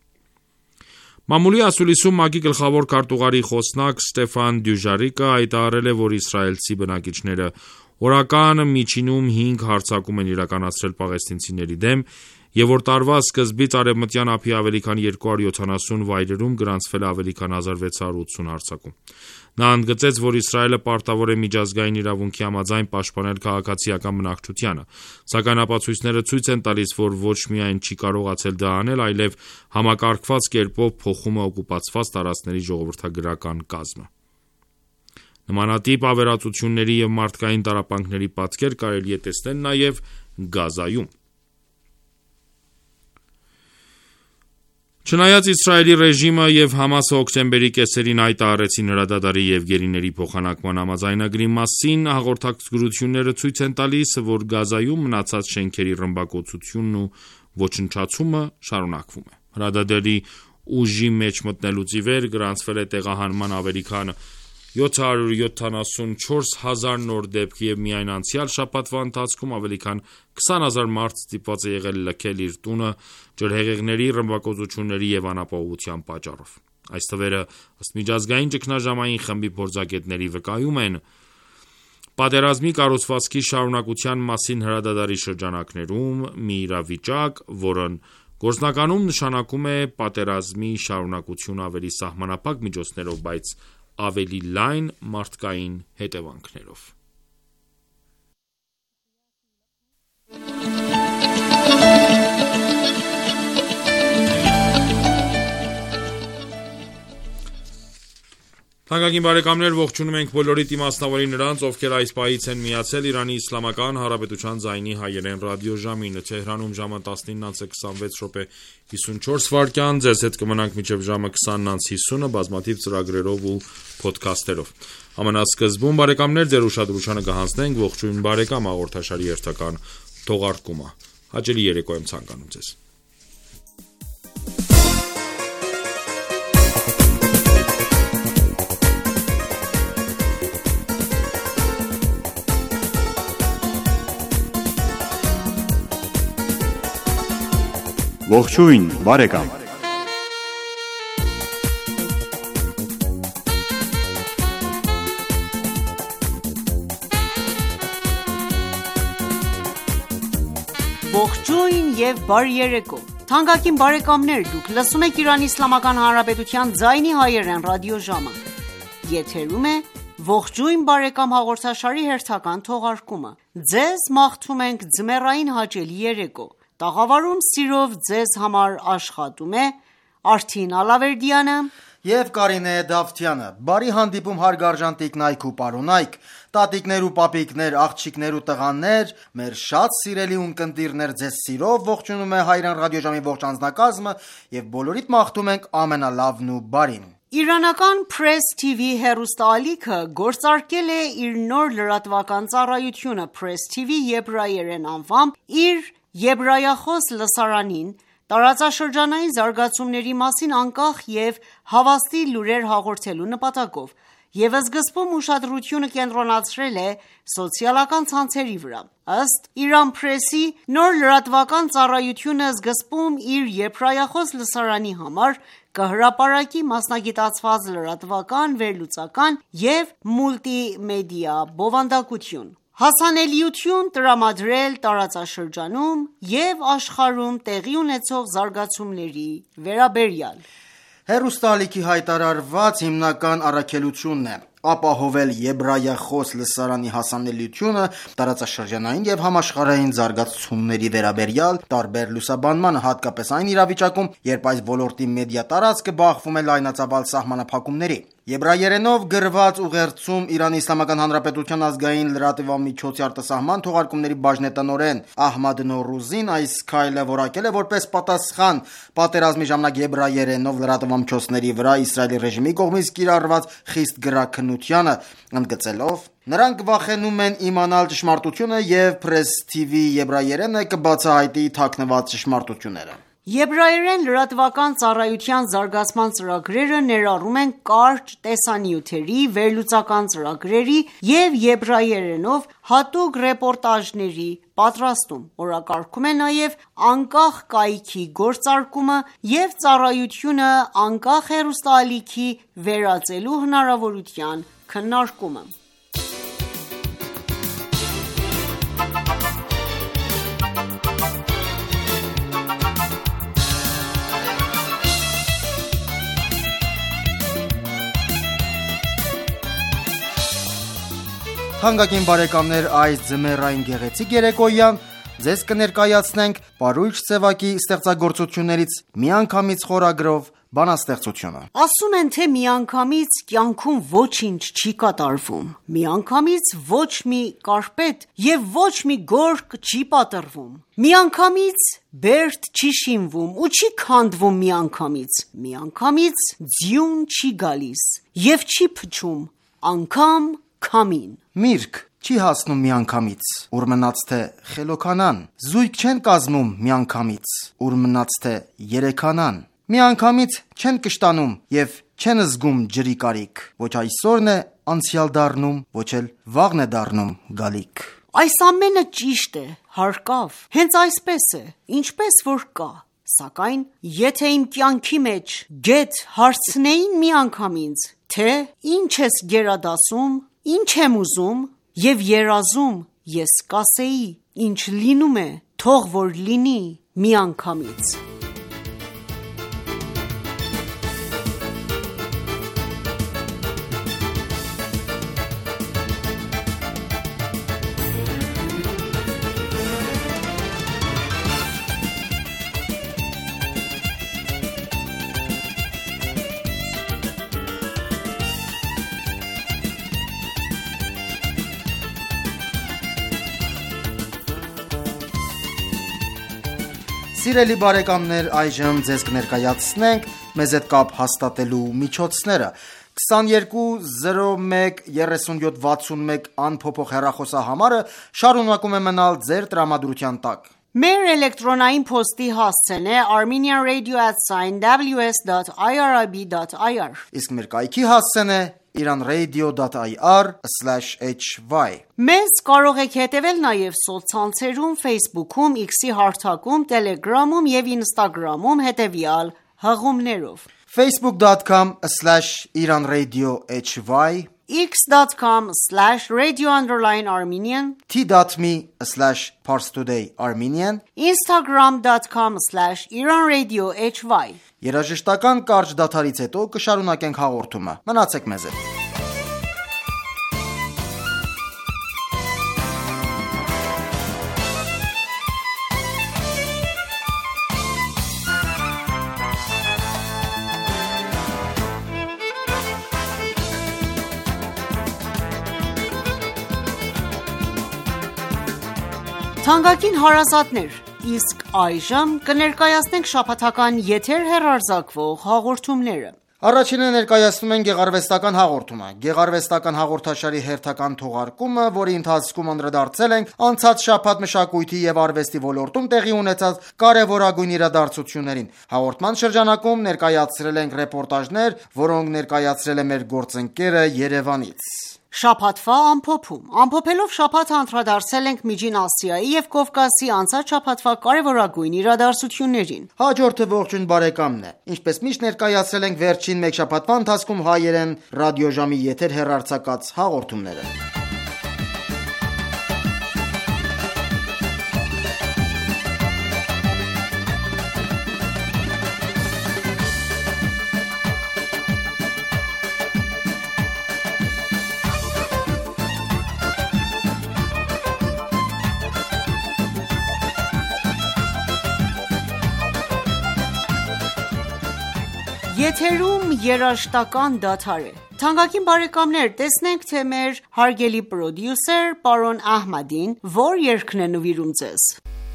Մամուլի ասուլիսում ՄԱԿ-ի գլխավոր քարտուղարի խոսնակ Ստեֆան Դյուժարիկը հայտարարել է, որ իսրայելցի բնակիչները օրական միջինում հինգ հարձակում են իրականացրել պաղեստինցիների դեմ և որ տարվա սկզբից արևմտյան ափի ավելի քան երկու հարյուր յոթանասուն վայրերում գրանցվել է ավելի քան հազար վեց հարյուր ութսուն հարձակում։ Նա ընդգծեց, որ Իսրայելը պարտավոր է միջազգային իրավունքի համաձայն պաշտպանել քաղաքացիական բնակչությանը, սակայն ապացույցները ցույց են տալիս, որ ոչ միայն չի կարողացել դա անել, այլև համակարգված կերպով փոխում է օկուպացված տարածքների ժողովրդագրական կազմը։ Նմանատիպ ավերածությունների և մարդկային տառապանքների պատկեր կարելի է տեսնել նաև Գազայում։ Չնայած Իսրայելի ռեժիմը և Համասը հոկտեմբերի կեսերին հայտարարեցին հրադադարի և գերիների փոխանակման համաձայնագրի մասին, հաղորդագրությունները ցույց են տալիս, որ Գազայում մնացած շենքերի ռմբակոծությունն ու ոչնչացումը շարունակվում է։ Հրադադարի ուժի մեջ մտնելուց ի վեր գրանցվել է տեղահանման ավելի քան յոթ հարյուր յոթանասունչորս հազար նոր դեպք և միայն անցյալ շաբաթվա ընթացքում ավելի քան քսան հազար մարդ ստիպված է եղել լքել իր տունը ջրհեղեղների, ռմբակոծությունների և անապահովության պատճառով։ Այս թվերը, ըստ միջազգային ճգնաժամային խմբի փորձագետների, վկայում են պատերազմի կառուցվածքի շարունակության մասին հրադադարի շրջանակներում մի իրավիճակ, որն գործնականում նշանակում է պատերազմի շարունակություն ավելի սահմանափակ միջոցներով, բայց ավելի լայն մարդկային հետևանքներով։ Թանկագին բարեկամներ, ողջունում ենք բոլորիդ իմաստնավորի նրանց, ովքեր այս պահից են միացել Իրանի Իսլամական Հանրապետության ձայնի հայերեն ռադիոժամին։ Թեհրանում ժամը տասնինը քսանվեց րոպե հիսունչորս վայրկյան, ձեզ հետ կմնանք մինչև ժամը քսանը հիսունը բազմաթիվ ծրագրերով ու փոդքասթերով։ Ամենասկզբում բարեկամներ, ձեր ուշադրությանը կհանձնենք ողջույն բարեկամ հաղորդաշարի հերթական թողարկումը։ Հաճելի երեկո եմ ցանկանում ձեզ։ Ողջույն, բարեկամ։ Ողջույն եւ բարի երեկո։ Թանկագին բարեկամներ, դուք լսում եք Իրանի Իսլամական Հանրապետության ձայնի հայերեն ռադիոժամը։ Եթերում է Ողջույն բարեկամ հաղորդաշարի հերթական թողարկումը։ Ձեզ մաղթում ենք ձմեռային հաճելի երեկո։ Տաղավարում սիրով ձեզ համար աշխատում է Արթին Ալավերդյանը Եվ Կարինե Դավթյանը, բարի հանդիպում հարգարժան տիկնայք ու պարոնայք, տատիկներ ու պապիկներ, աղջիկներ ու տղաներ, մեր շատ սիրելի ունկնդիրներ, ձեզ սիրով ողջունում է Հայրեն ռադիոժամի ողջ անձնակազմը եւ բոլորիդ մաղթում ենք ամենալավն ու բարին։ Իրանական Press T V հեռուստաալիքը գործարկել է իր նոր լրատվական ծառայությունը Press T V եբրայերեն անվամբ իր եբրայախոս լսարանին տարածաշրջանային զարգացումների մասին անկախ և հավաստի լուրեր հաղորդելու նպատակով և սկզբում ուշադրությունը կենտրոնացրել է սոցիալական ցանցերի վրա։ Ըստ Iran Press-ի նոր լրատվական ծառայությունը սկզբում իր եբրայախոս լսարանի համար կհրապարակի մասնագիտացված լրատվական, վերլուծական և մուլտիմեդիա բովանդակություն, հասանելիություն տրամադրել տարածաշրջանում և աշխարհում տեղի ունեցող զարգացումների վերաբերյալ։ Հեռուստաալիքի հայտարարված հիմնական առաքելությունն է ապահովել եբրայախոս լսարանի հասանելիությունը տարածաշրջանային և համաշխարհային զարգացումների վերաբերյալ տարբեր լուսաբանման, հատկապես այն իրավիճակում, երբ այս ոլորտի մեդիա տարածքը բախվում է լայնածավալ սահմանափակումների։ Եբրայերենով գրված ուղերձում Իրանի Իսլամական Հանրապետության ազգային լրատվամիջոցի արտասահման թողարկումների բաժնետանորեն Ահմադ Նոռուզին այս քայլը որակել է որպես պատասխան պատերազմի ժամանակ եբրայերենով լրատվամիջոցների վրա Իսրայելի ռեժիմի կողմից կիրառված խիստ գրաքննությանը, ընդգծելով. Նրանք վախենում են իմանալ ճշմարտությունը և Press T V եբրայերենը կբացահայտի թաքնված ճշմարտությունները։ Եբրայերեն լրատվական ծառայության զարգացման ծրագրերը ներառում են կարճ տեսանյութերի, վերլուծական ծրագրերի և եբրայերենով հատուկ ռեպորտաժների պատրաստում։ Օրակարգում է նաև անկախ կայքի գործարկումը և ծառայությունը անկախ հեռուստաալիքի վերածելու հնարավորության քննարկումը։ Թանկագին բարեկամներ, այս ձմեռային գեղեցիկ երեկոյան ձեզ կներկայացնենք Պարույր Սևակի ստեղծագործություններից միանգամից խորագրով բանաստեղծությունը։ Ասում են, թե միանգամից կյանքում ոչինչ չի կատարվում, միանգամից ոչ մի կարպետ և ոչ մի գորգ չի պատռվում, միանգամից բերդ չի շինվում ու չի քանդվում միանգամից, միանգամից ձյուն չի գալիս և չի փչում անգամ քամին։ Միրգ չի հասնում միանգամից, ուր մնաց թե խելոքանան, զույգ չեն կազմում միանգամից, ուր մնաց թե երեքանան, միանգամից չեն կշտանում և չեն զգում ջրի կարիք, ոչ այսօրն է անցյալ դառնում, ոչ էլ վաղն է դառնում գալիք։ Այս ամենը ճիշտ է, հարկավ, հենց այսպես է, ինչպես որ կա, սակայն եթե իմ կյանքի մեջ գեթ հարցնեին միանգամ ինձ, թե ինչ ես գերադասում, ինչ եմ ուզում և երազում, ես կասեի, ինչ լինում է, թող որ լինի միանգամից։ Սիրելի բարեկամներ, այժմ ձեզ կներկայացնենք մեզ հետ կապ հաստատելու միջոցները։ Քսաներկու զրո մեկ երեսունյոթ վաթսունմեկ անփոփոխ հեռախոսահամարը շարունակում է մնալ ձեր տրամադրության տակ։ Մեր էլեկտրոնային փոստի հասցեն է armenian radio at w s dot i r i b dot i r, իսկ մեր կայքի հասցեն է iranradio dot i r slash h y։ Մեզ կարող եք հետևել նաև սոցցանցերում, Facebook-ում, X-ի հարթակում, Telegram-ում և Instagram-ում հետևյալ հղումներով. facebook dot com slash iranradio h y, x dot com slash radio underline armenian, t dot m e slash parstoday armenian, instagram dot com slash iranradio h y։ Երաժշտական կարճ դադարից հետո կշարունակենք հաղորդումը։ Մնացեք մեզ հետ։ Թանկագին հարազատներ, իսկ այժմ կներկայացնենք շաբաթական եթեր հեռարձակվող հաղորդումները։ Առաջինը ներկայացնում են գեղարվեստական հաղորդումը։ Գեղարվեստական հաղորդաշարի հերթական թողարկումը, որի ընթացքում անդրադարձել ենք անցած շաբաթ մշակույթի եւ արվեստի ոլորտում տեղի ունեցած կարևորագույն իրադարձություններին։ Հաղորդման շրջանակում ներկայացրել ենք ռեպորտաժներ, որոնք ներկայացրել է մեր գործընկերը Երևանից։ Շաբաթվա ամփոփում։ Ամփոփելով շաբաթը անդրադարձել ենք Միջին Ասիայի եւ Կովկասի անցած շաբաթվա կարևորագույն իրադարձություններին։ Հաջորդը ողջույն բարեկամն է։ Ինչպես միշտ ներկայացրել ենք վերջին մեկ շաբաթվա ընթացքում հայերեն ռադիոժամի եթեր հեռարձակած հաղորդումները։ Եթերում երաժշտական դադար է։ Թանկագին բարեկամներ, տեսնենք թե մեր հարգելի պրոդյուսեր պարոն Ահմադին որ երգն է նվիրում ձեզ։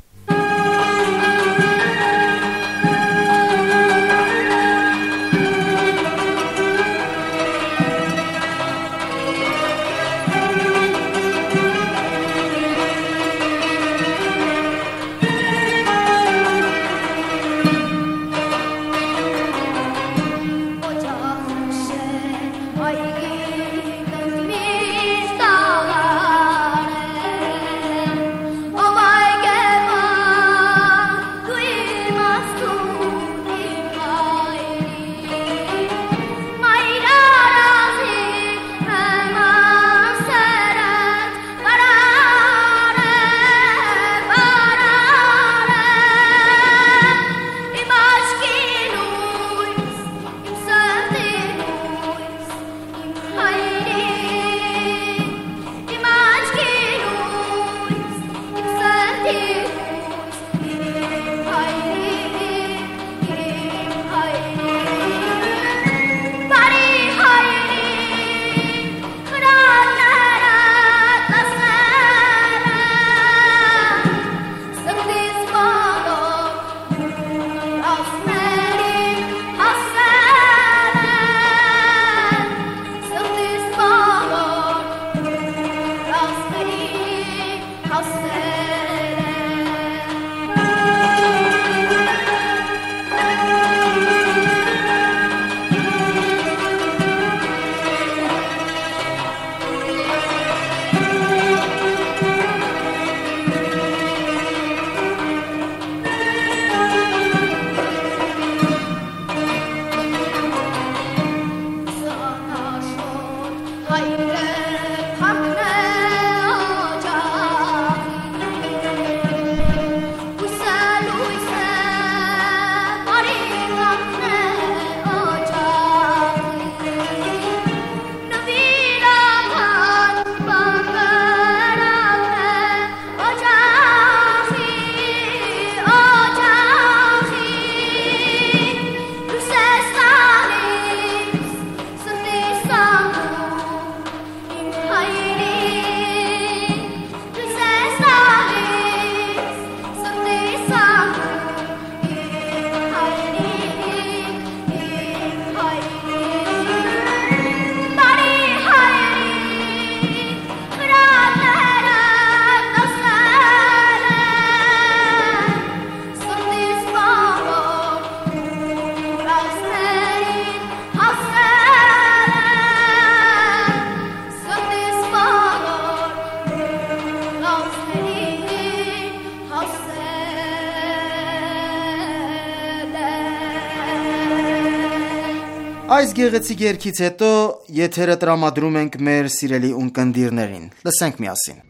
Այս գեղեցիկ երգից հետո եթերը տրամադրում ենք մեր սիրելի ունկնդիրներին։ Լսենք միասին։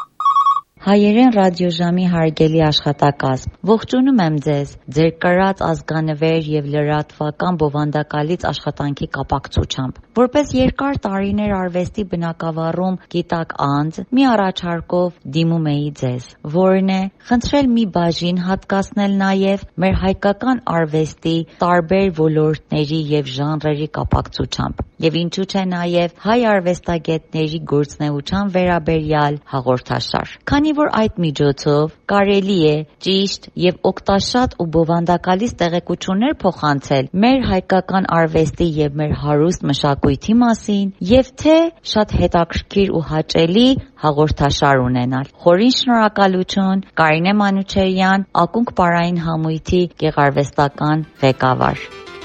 Հայերեն ռադիոժամի հարգելի աշխատակազմ, ողջունում եմ ձեզ ձեր կրած ազգանվեր եւ լրատվական բովանդակալից աշխատանքի կապակցությամբ։ Որպես երկար տարիներ արվեստի բնակավարում գիտակ անձ, մի առաջարկով դիմում էի ձեզ, որն է խնդրել մի բաժին հատկացնել նաեւ մեր հայկական արվեստի տարբեր ոլորտների եւ ժանրերի կապակցությամբ, եւ ինչու՞ չէ նաեւ հայ արվեստագետների գործնեության վերաբերյալ հաղորդաշար։ Քանի որ այդ միջոցով կարելի է ճիշտ եւ օգտաշատ ու բովանդակալից տեղեկություններ փոխանցել մեր հայկական արվեստի եւ մեր հարուստ մշակույթի մասին եւ թե շատ հետաքրքիր ու հաճելի հաղորդաշար ունենալ։ Խորին շնորհակալություն, Կարինե Մանուչերյան, Ակունք պարային համույթի գեղարվեստական ղեկավար։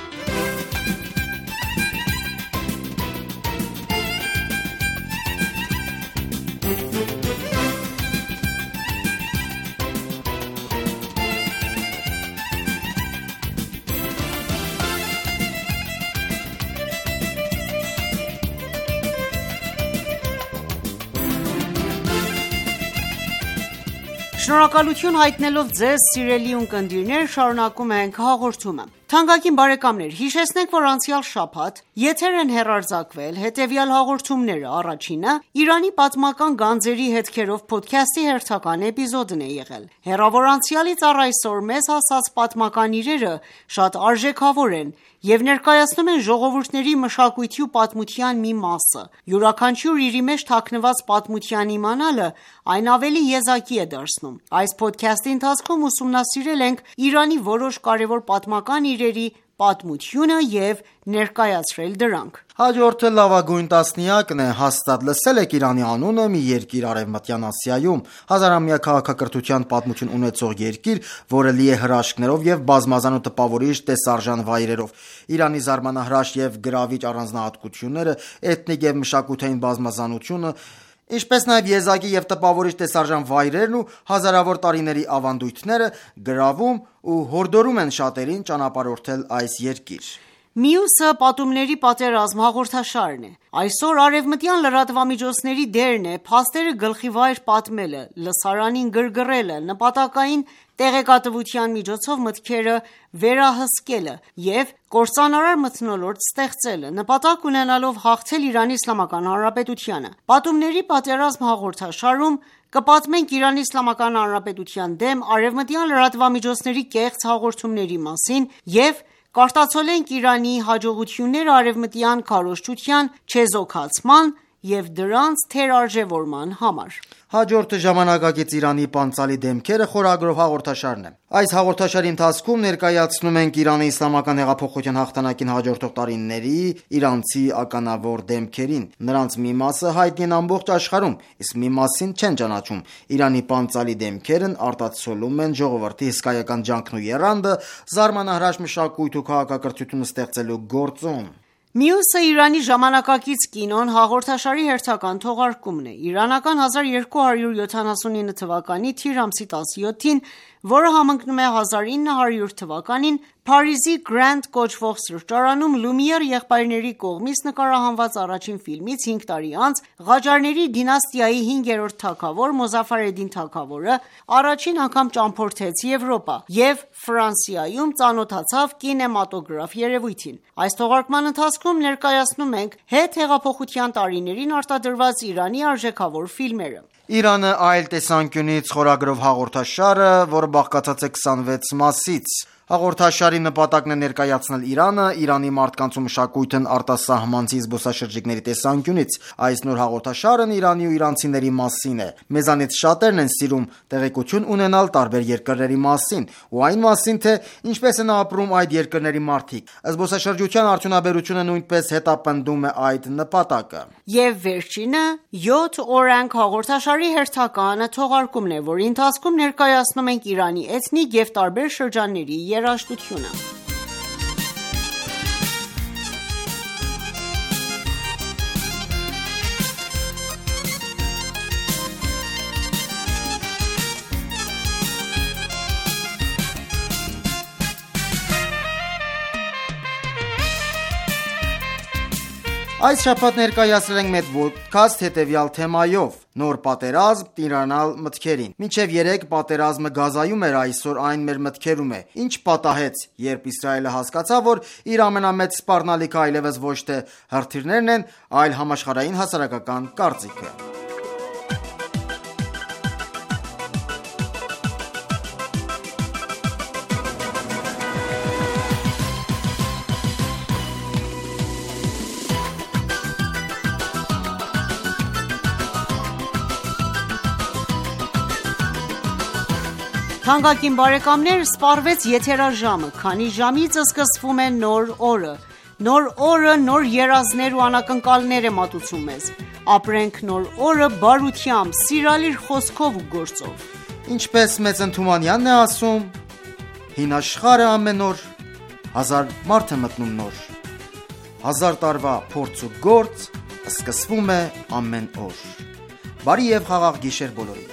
Շնորհակալություն հայտնելով ձեզ, սիրելի ունկնդիրներ, շարունակում ենք հաղորդումը։ Թանկագին բարեկամներ, հիշեցնենք, որ անցյալ շաբաթ եթեր են հեռարձակվել հետևյալ հաղորդումները. Առաջինը Իրանի պատմական գանձերի հետքերով փոդքասթի հերթական էպիզոդն է եղել։ Հեռավոր անցյալից առ այսօր մեզ հասած պատմական իրերը շատ արժեքավոր են և ներկայացնում են ժողովուրդների մշակույթի ու պատմության մի մասը։ Յուրաքանչյուր իրի մեջ թաքնված պատմության իմանալը այն ավելի եզակի է դարձնում։ Այս փոդքասթի ընթացքում ուսումնասիրել ենք Իրանի որոշ կարևոր պատմական իրերի պատմությունը և ներկայացրել դրանք։ Հաջորդը լավագույն տասնյակն է։ Հաստատ լսել եք Իրանի անունը մի երկիր Արևմտյան Ասիայում, հազարամյա քաղաքակրթության պատմություն ունեցող երկիր, որը լի է հրաշքներով և բազմազան ու տպավորիչ տեսարժան վայրերով։ Իրանի զարմանահրաշ և գրավիչ առանձնահատկությունները, էթնիկ և մշակութային բազմազանությունը, ինչպես նաև եզակի և տպավորիչ տեսարժան վայրերն ու հազարավոր տարիների ավանդույթները գրավում ու հորդորում են շատերին ճանապարհորդել այս երկիր։ Մյուսը «Պատումների պատերազմ» հաղորդաշարն է։ Այսօր արևմտյան լրատվամիջոցների դերն է փաստերը գլխիվայր պատմելը, լսարանին գրգռելը, նպատակային տեղեկատվության միջոցով մտքերը վերահսկելը և կործանարար մթնոլորտ ստեղծելը, նպատակ ունենալով հաղթել Իրանի Իսլամական Հանրապետությանը։ «Պատումների պատերազմ» հաղորդաշարում կպատմենք Իրանի Իսլամական Հանրապետության դեմ արևմտյան լրատվամիջոցների կեղծ հաղորդումների մասին և կարտացոլենք Իրանի հաջողությունները արևմտյան քարոզչության չեզոքացման և դրանց թերարժևորման համար։ Հաջորդը ժամանակակից Իրանի պանծալի դեմքերը խորագրով հաղորդաշարն է։ Այս հաղորդաշարի ընթացքում ներկայացնում ենք Իրանի իսլամական հեղափոխության հաղթանակին հաջորդող տարիների իրանցի ականավոր դեմքերին։ Նրանց մի մասը հայտնի են ամբողջ աշխարհում, իսկ մի մասին չեն ճանաչում։ Իրանի պանծալի դեմքերն արտացոլում են ժողովրդի հսկայական ջանքն ու եռանդը զարմանահրաշ մշակույթ ու քաղաքակրթություն ստեղծելու գործում։ Մյուսը Իրանի ժամանակակից կինոն հաղորդաշարի հերթական թողարկումն է։ Իրանական հազար երկու հարյուր յոթանասունինը թվականի թիր ամսի տասնյոթին, որը համընկնում է հազար ինը հարյուր թվականին, Փարիզի Grand կոչվող սրճարանում Լումիեր եղբայրների կողմից նկարահանված առաջին ֆիլմից հինգ տարի անց Ղաջարների դինաստիայի հինգերորդ թագավոր Մոզաֆար-էդ-Դին թագավորը առաջին անգամ ճամփորդեց Եվրոպա և Ֆրանսիայում ծանոթացավ կինեմատոգրաֆ երևույթին։ Այս թողարկման ընթացքում ներկայացնում ենք հետհեղափոխության տարիներին արտադրված Իրանի արժեքավոր ֆիլմերը։ Իրանը այլ տեսանկյունից խորագրով հաղորդաշարը, որը բաղկացած է քսանվեց մասից։ Հաղորդաշարի նպատակն է ներկայացնել Իրանը, Իրանի մարդկանց ու մշակույթն արտասահմանցի զբոսաշրջիկների տեսանկյունից։ Այս նոր հաղորդաշարն Իրանի ու իրանցիների մասին է։ Մեզանից շատերն են սիրում տեղեկություն ունենալ տարբեր երկրների մասին ու այն մասին, թե ինչպես են ապրում այդ երկրների մարդիկ։ Զբոսաշրջության արդյունաբերությունը նույնպես հետապնդում է այդ նպատակը։ Եվ վերջինը յոթ օրենք հաղորդաշարի հերթական թողարկումն է, որի ընթացքում ներկայացնում ենք Իրանի էթնիկ և տարբեր շրջանների երաժշտությունը։ Այս շաբաթ ներկայացրել ենք մեր ոդքասթ հետևյալ թեմայով. Նոր պատերազմ տիրանալ մտքերին։ Մինչև երեք պատերազմը Գազայում էր, այսօր այն մեր մտքերում է։ Ինչ պատահեց, երբ Իսրայելը հասկացավ, որ իր ամենամեծ սպառնալիքը այլևս ոչ թե հրթիռներն են, այլ համաշխարհային հասարակական կարծիքը։ Թանկագին բարեկամներ, սպառվեց եթերաժամը, քանի ժամից սկսվում է նոր օրը: Նոր օրը նոր երազներ ու անակնկալներ է մատուցում մեզ: Ապրենք նոր օրը բարությամբ, սիրալիր խոսքով ու գործով: Ինչպես Մեծ Ընթումանյանն է ասում. «Հին աշխարհը ամեն օր հազար մարդ է մտնում նոր, հազար տարվա փորձ ու գործ սկսվում է ամեն օր»: Բարի և խաղաղ գիշեր բոլորիդ: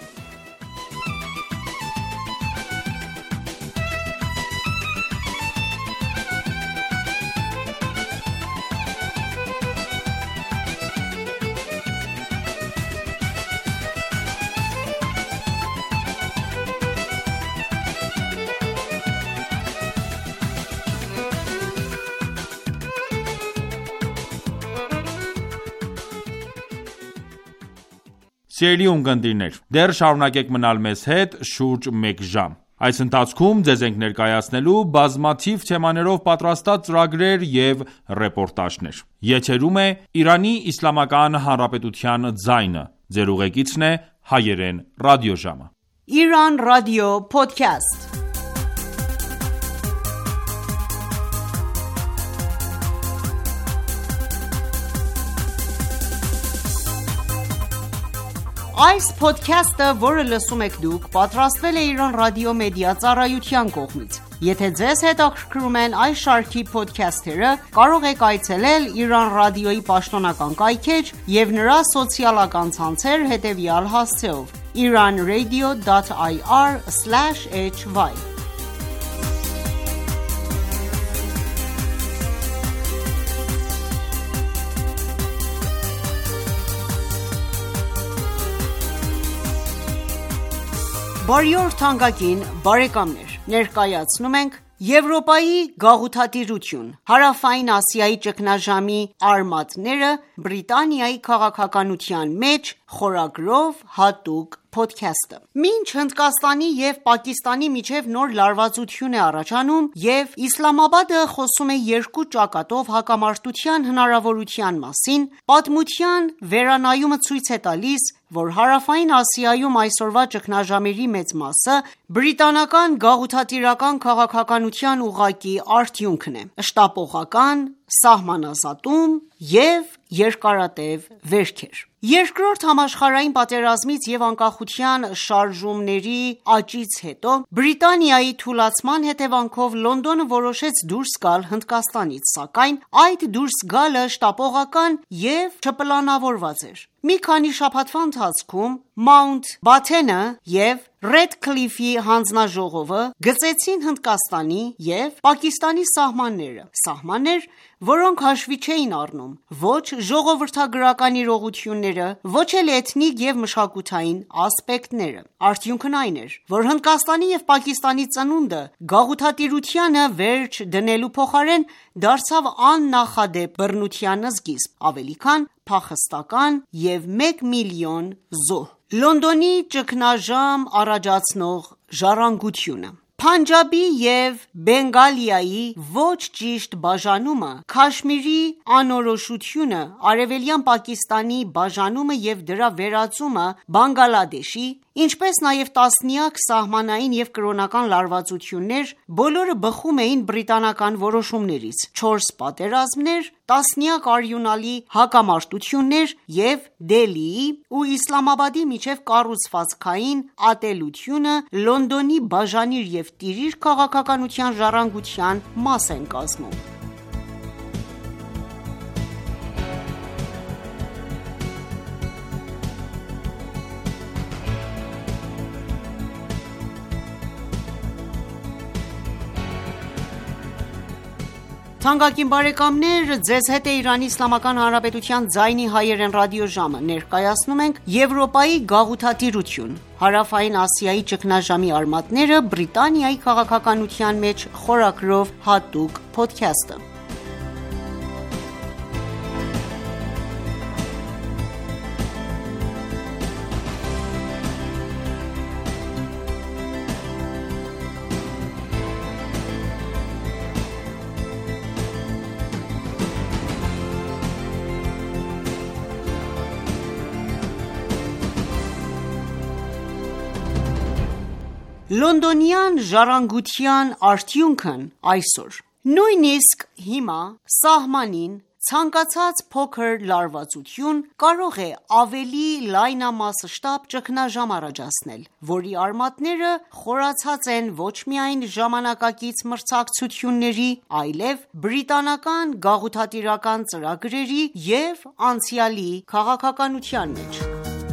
Սիրելի ունկնդիրներ, դեռ շարունակեք մնալ մեզ հետ շուրջ մեկ ժամ: Այս ընթացքում ձեզ ենք ներկայացնելու բազմաթիվ թեմաներով պատրաստած ծրագրեր և ռեպորտաժներ: Եթերում է Իրանի Իսլամական Հանրապետության ձայնը: Ձեր ուղեկիցն է Հայերեն ռադիոժամը: Իրանական ռադիո Փոդքասթ. Այս փոդքասթը, որը լսում եք դուք, պատրաստվել է Իրանական ռադիո մեդիա ծառայության կողմից: Եթե ձեզ հետաքրքրում են այս շարքի փոդքասթերը, կարող եք այցելել Իրանական ռադիոյի պաշտոնական կայքէջ և նրա սոցիալական ցանցեր հետևյալ հասցեով՝ իրանradio.ir slash hy Բարի օր թանկագին բարեկամներ: Ներկայացնում ենք Եվրոպայի գաղութատիրություն՝ Հարավային Ասիայի ճգնաժամի արմատները Բրիտանիայի քաղաքականության մեջ խորագրով հատուկ փոդքասթը: Մինչ Հնդկաստանի և Պակիստանի միջև նոր լարվածություն է առաջանում և Իսլամաբադը խոսում է երկու ճակատով հակամարտության հնարավորության մասին, պատմության վերանայումը ցույց է տալիս, որ Հարավային Ասիայում այսօրվա ճգնաժամերի մեծ մասը բրիտանական գաղութատիրական քաղաքականության ուղղակի արդյունքն է՝ շտապողական սահմանազատում և երկարատև վերքեր: Երկրորդ համաշխարհային պատերազմից և անկախության շարժումների աճից հետո, Բրիտանիայի թուլացման հետևանքով Լոնդոնը որոշեց դուրս գալ Հնդկաստանից, սակայն այդ դուրս գալը շտապողական և չպլանավորված էր: Մի քանի շաբաթվա ընթացքում Մաունտբաթենը և Ռեդքլիֆի հանձնաժողովը գծեցին Հնդկաստանի և Պակիստանի սահմանները: Սահմաններ, որոնք հաշվի չէին առնում ոչ ժողովրդագրական իրողությունները, ոչ էլ էթնիկ և մշակութային ասպեկտները: Արդյունքն այն էր, որ Հնդկաստանի և Պակիստանի ծնունդը գաղութատիրությանը վերջ դնելու փոխարեն դարձավ աննախադեպ բռնության սկիզբ, ավելի քան փախստական և մեկ միլիոն զոհ: Լոնդոնի ճգնաժամ առաջացնող ժառանգությունը Փանջաբի և Բենգալիայի ոչ ճիշտ բաժանումը, Քաշմիրի անորոշությունը, Արևելյան Պակիստանի բաժանումը և դրա վերածումը Բանգալադեշի, ինչպես նաև տասնյակ սահմանային և կրոնական լարվածություններ, բոլորը բխում էին բրիտանական որոշումներից: Չորս պատերազմներ, տասնյակ արյունալի հակամարտություններ և Դելիի ու Իսլամաբադի միջև կառուցվածքային ատելությունը Լոնդոնի բաժանիր և տիրիր քաղաքականության ժառանգության մաս են կազմում: Թանկագին բարեկամներ, ձեզ հետ է Իրանի Իսլամական Հանրապետության ձայնի հայերեն ռադիոժամը: Ներկայացնում ենք Եվրոպայի գաղութատիրություն՝ Հարավային Ասիայի ճգնաժամի արմատները Բրիտանիայի քաղաքականության մեջ խորագրով հատուկ փոդքասթը: Լոնդոնյան ժառանգության արդյունքն այսօր։ Նույնիսկ հիմա սահմանին ցանկացած փոքր լարվածություն կարող է ավելի լայնամասշտաբ ճգնաժամ առաջացնել, որի արմատները խորացած են ոչ միայն ժամանակակից մրցակցությունների, այլև բրիտանական գաղութատիրական ծրագրերի և անցյալի քաղաքականության մեջ։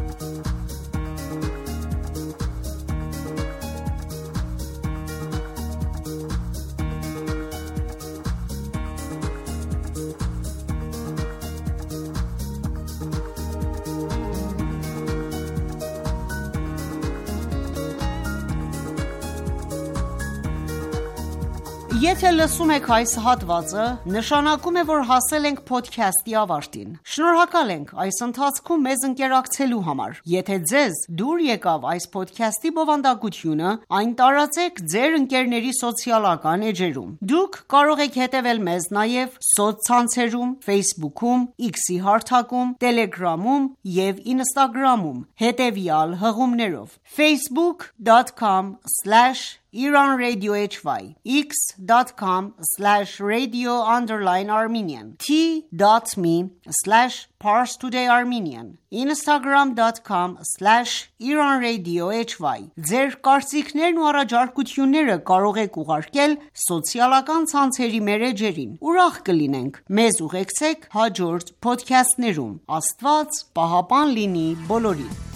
Եթե լսում եք այս հատվածը, նշանակում է, որ հասել ենք փոդքասթի ավարտին։ Շնորհակալ ենք այս ընթացքում մեզ ընկերակցելու համար։ Եթե ձեզ դուր եկավ այս փոդքասթի բովանդակությունը, այն տարածեք ձեր ընկերների սոցիալական էջերում։ Դուք կարող եք հետևել մեզ նաև սոցցանցերում, Facebook-ում, X-ի հարթակում, Telegram-ում և Instagram-ում հետևյալ հղումներով՝ facebook dot com slash Iran Radio H Y, x dot com slash radio underline Armenian, t.me slash Pars Today Armenian, instagram dot com slash Iran Radio H Y։ Ձեր կարծիքներն ու առաջարկությունները կարող եք ուղարկել սոցիալական ցանցերի մեր էջերին։ Ուրախ կլինենք մեզ ուղեկցեք հաջորդ փոդքասթներում։ Աստված պահապան լինի բոլորին։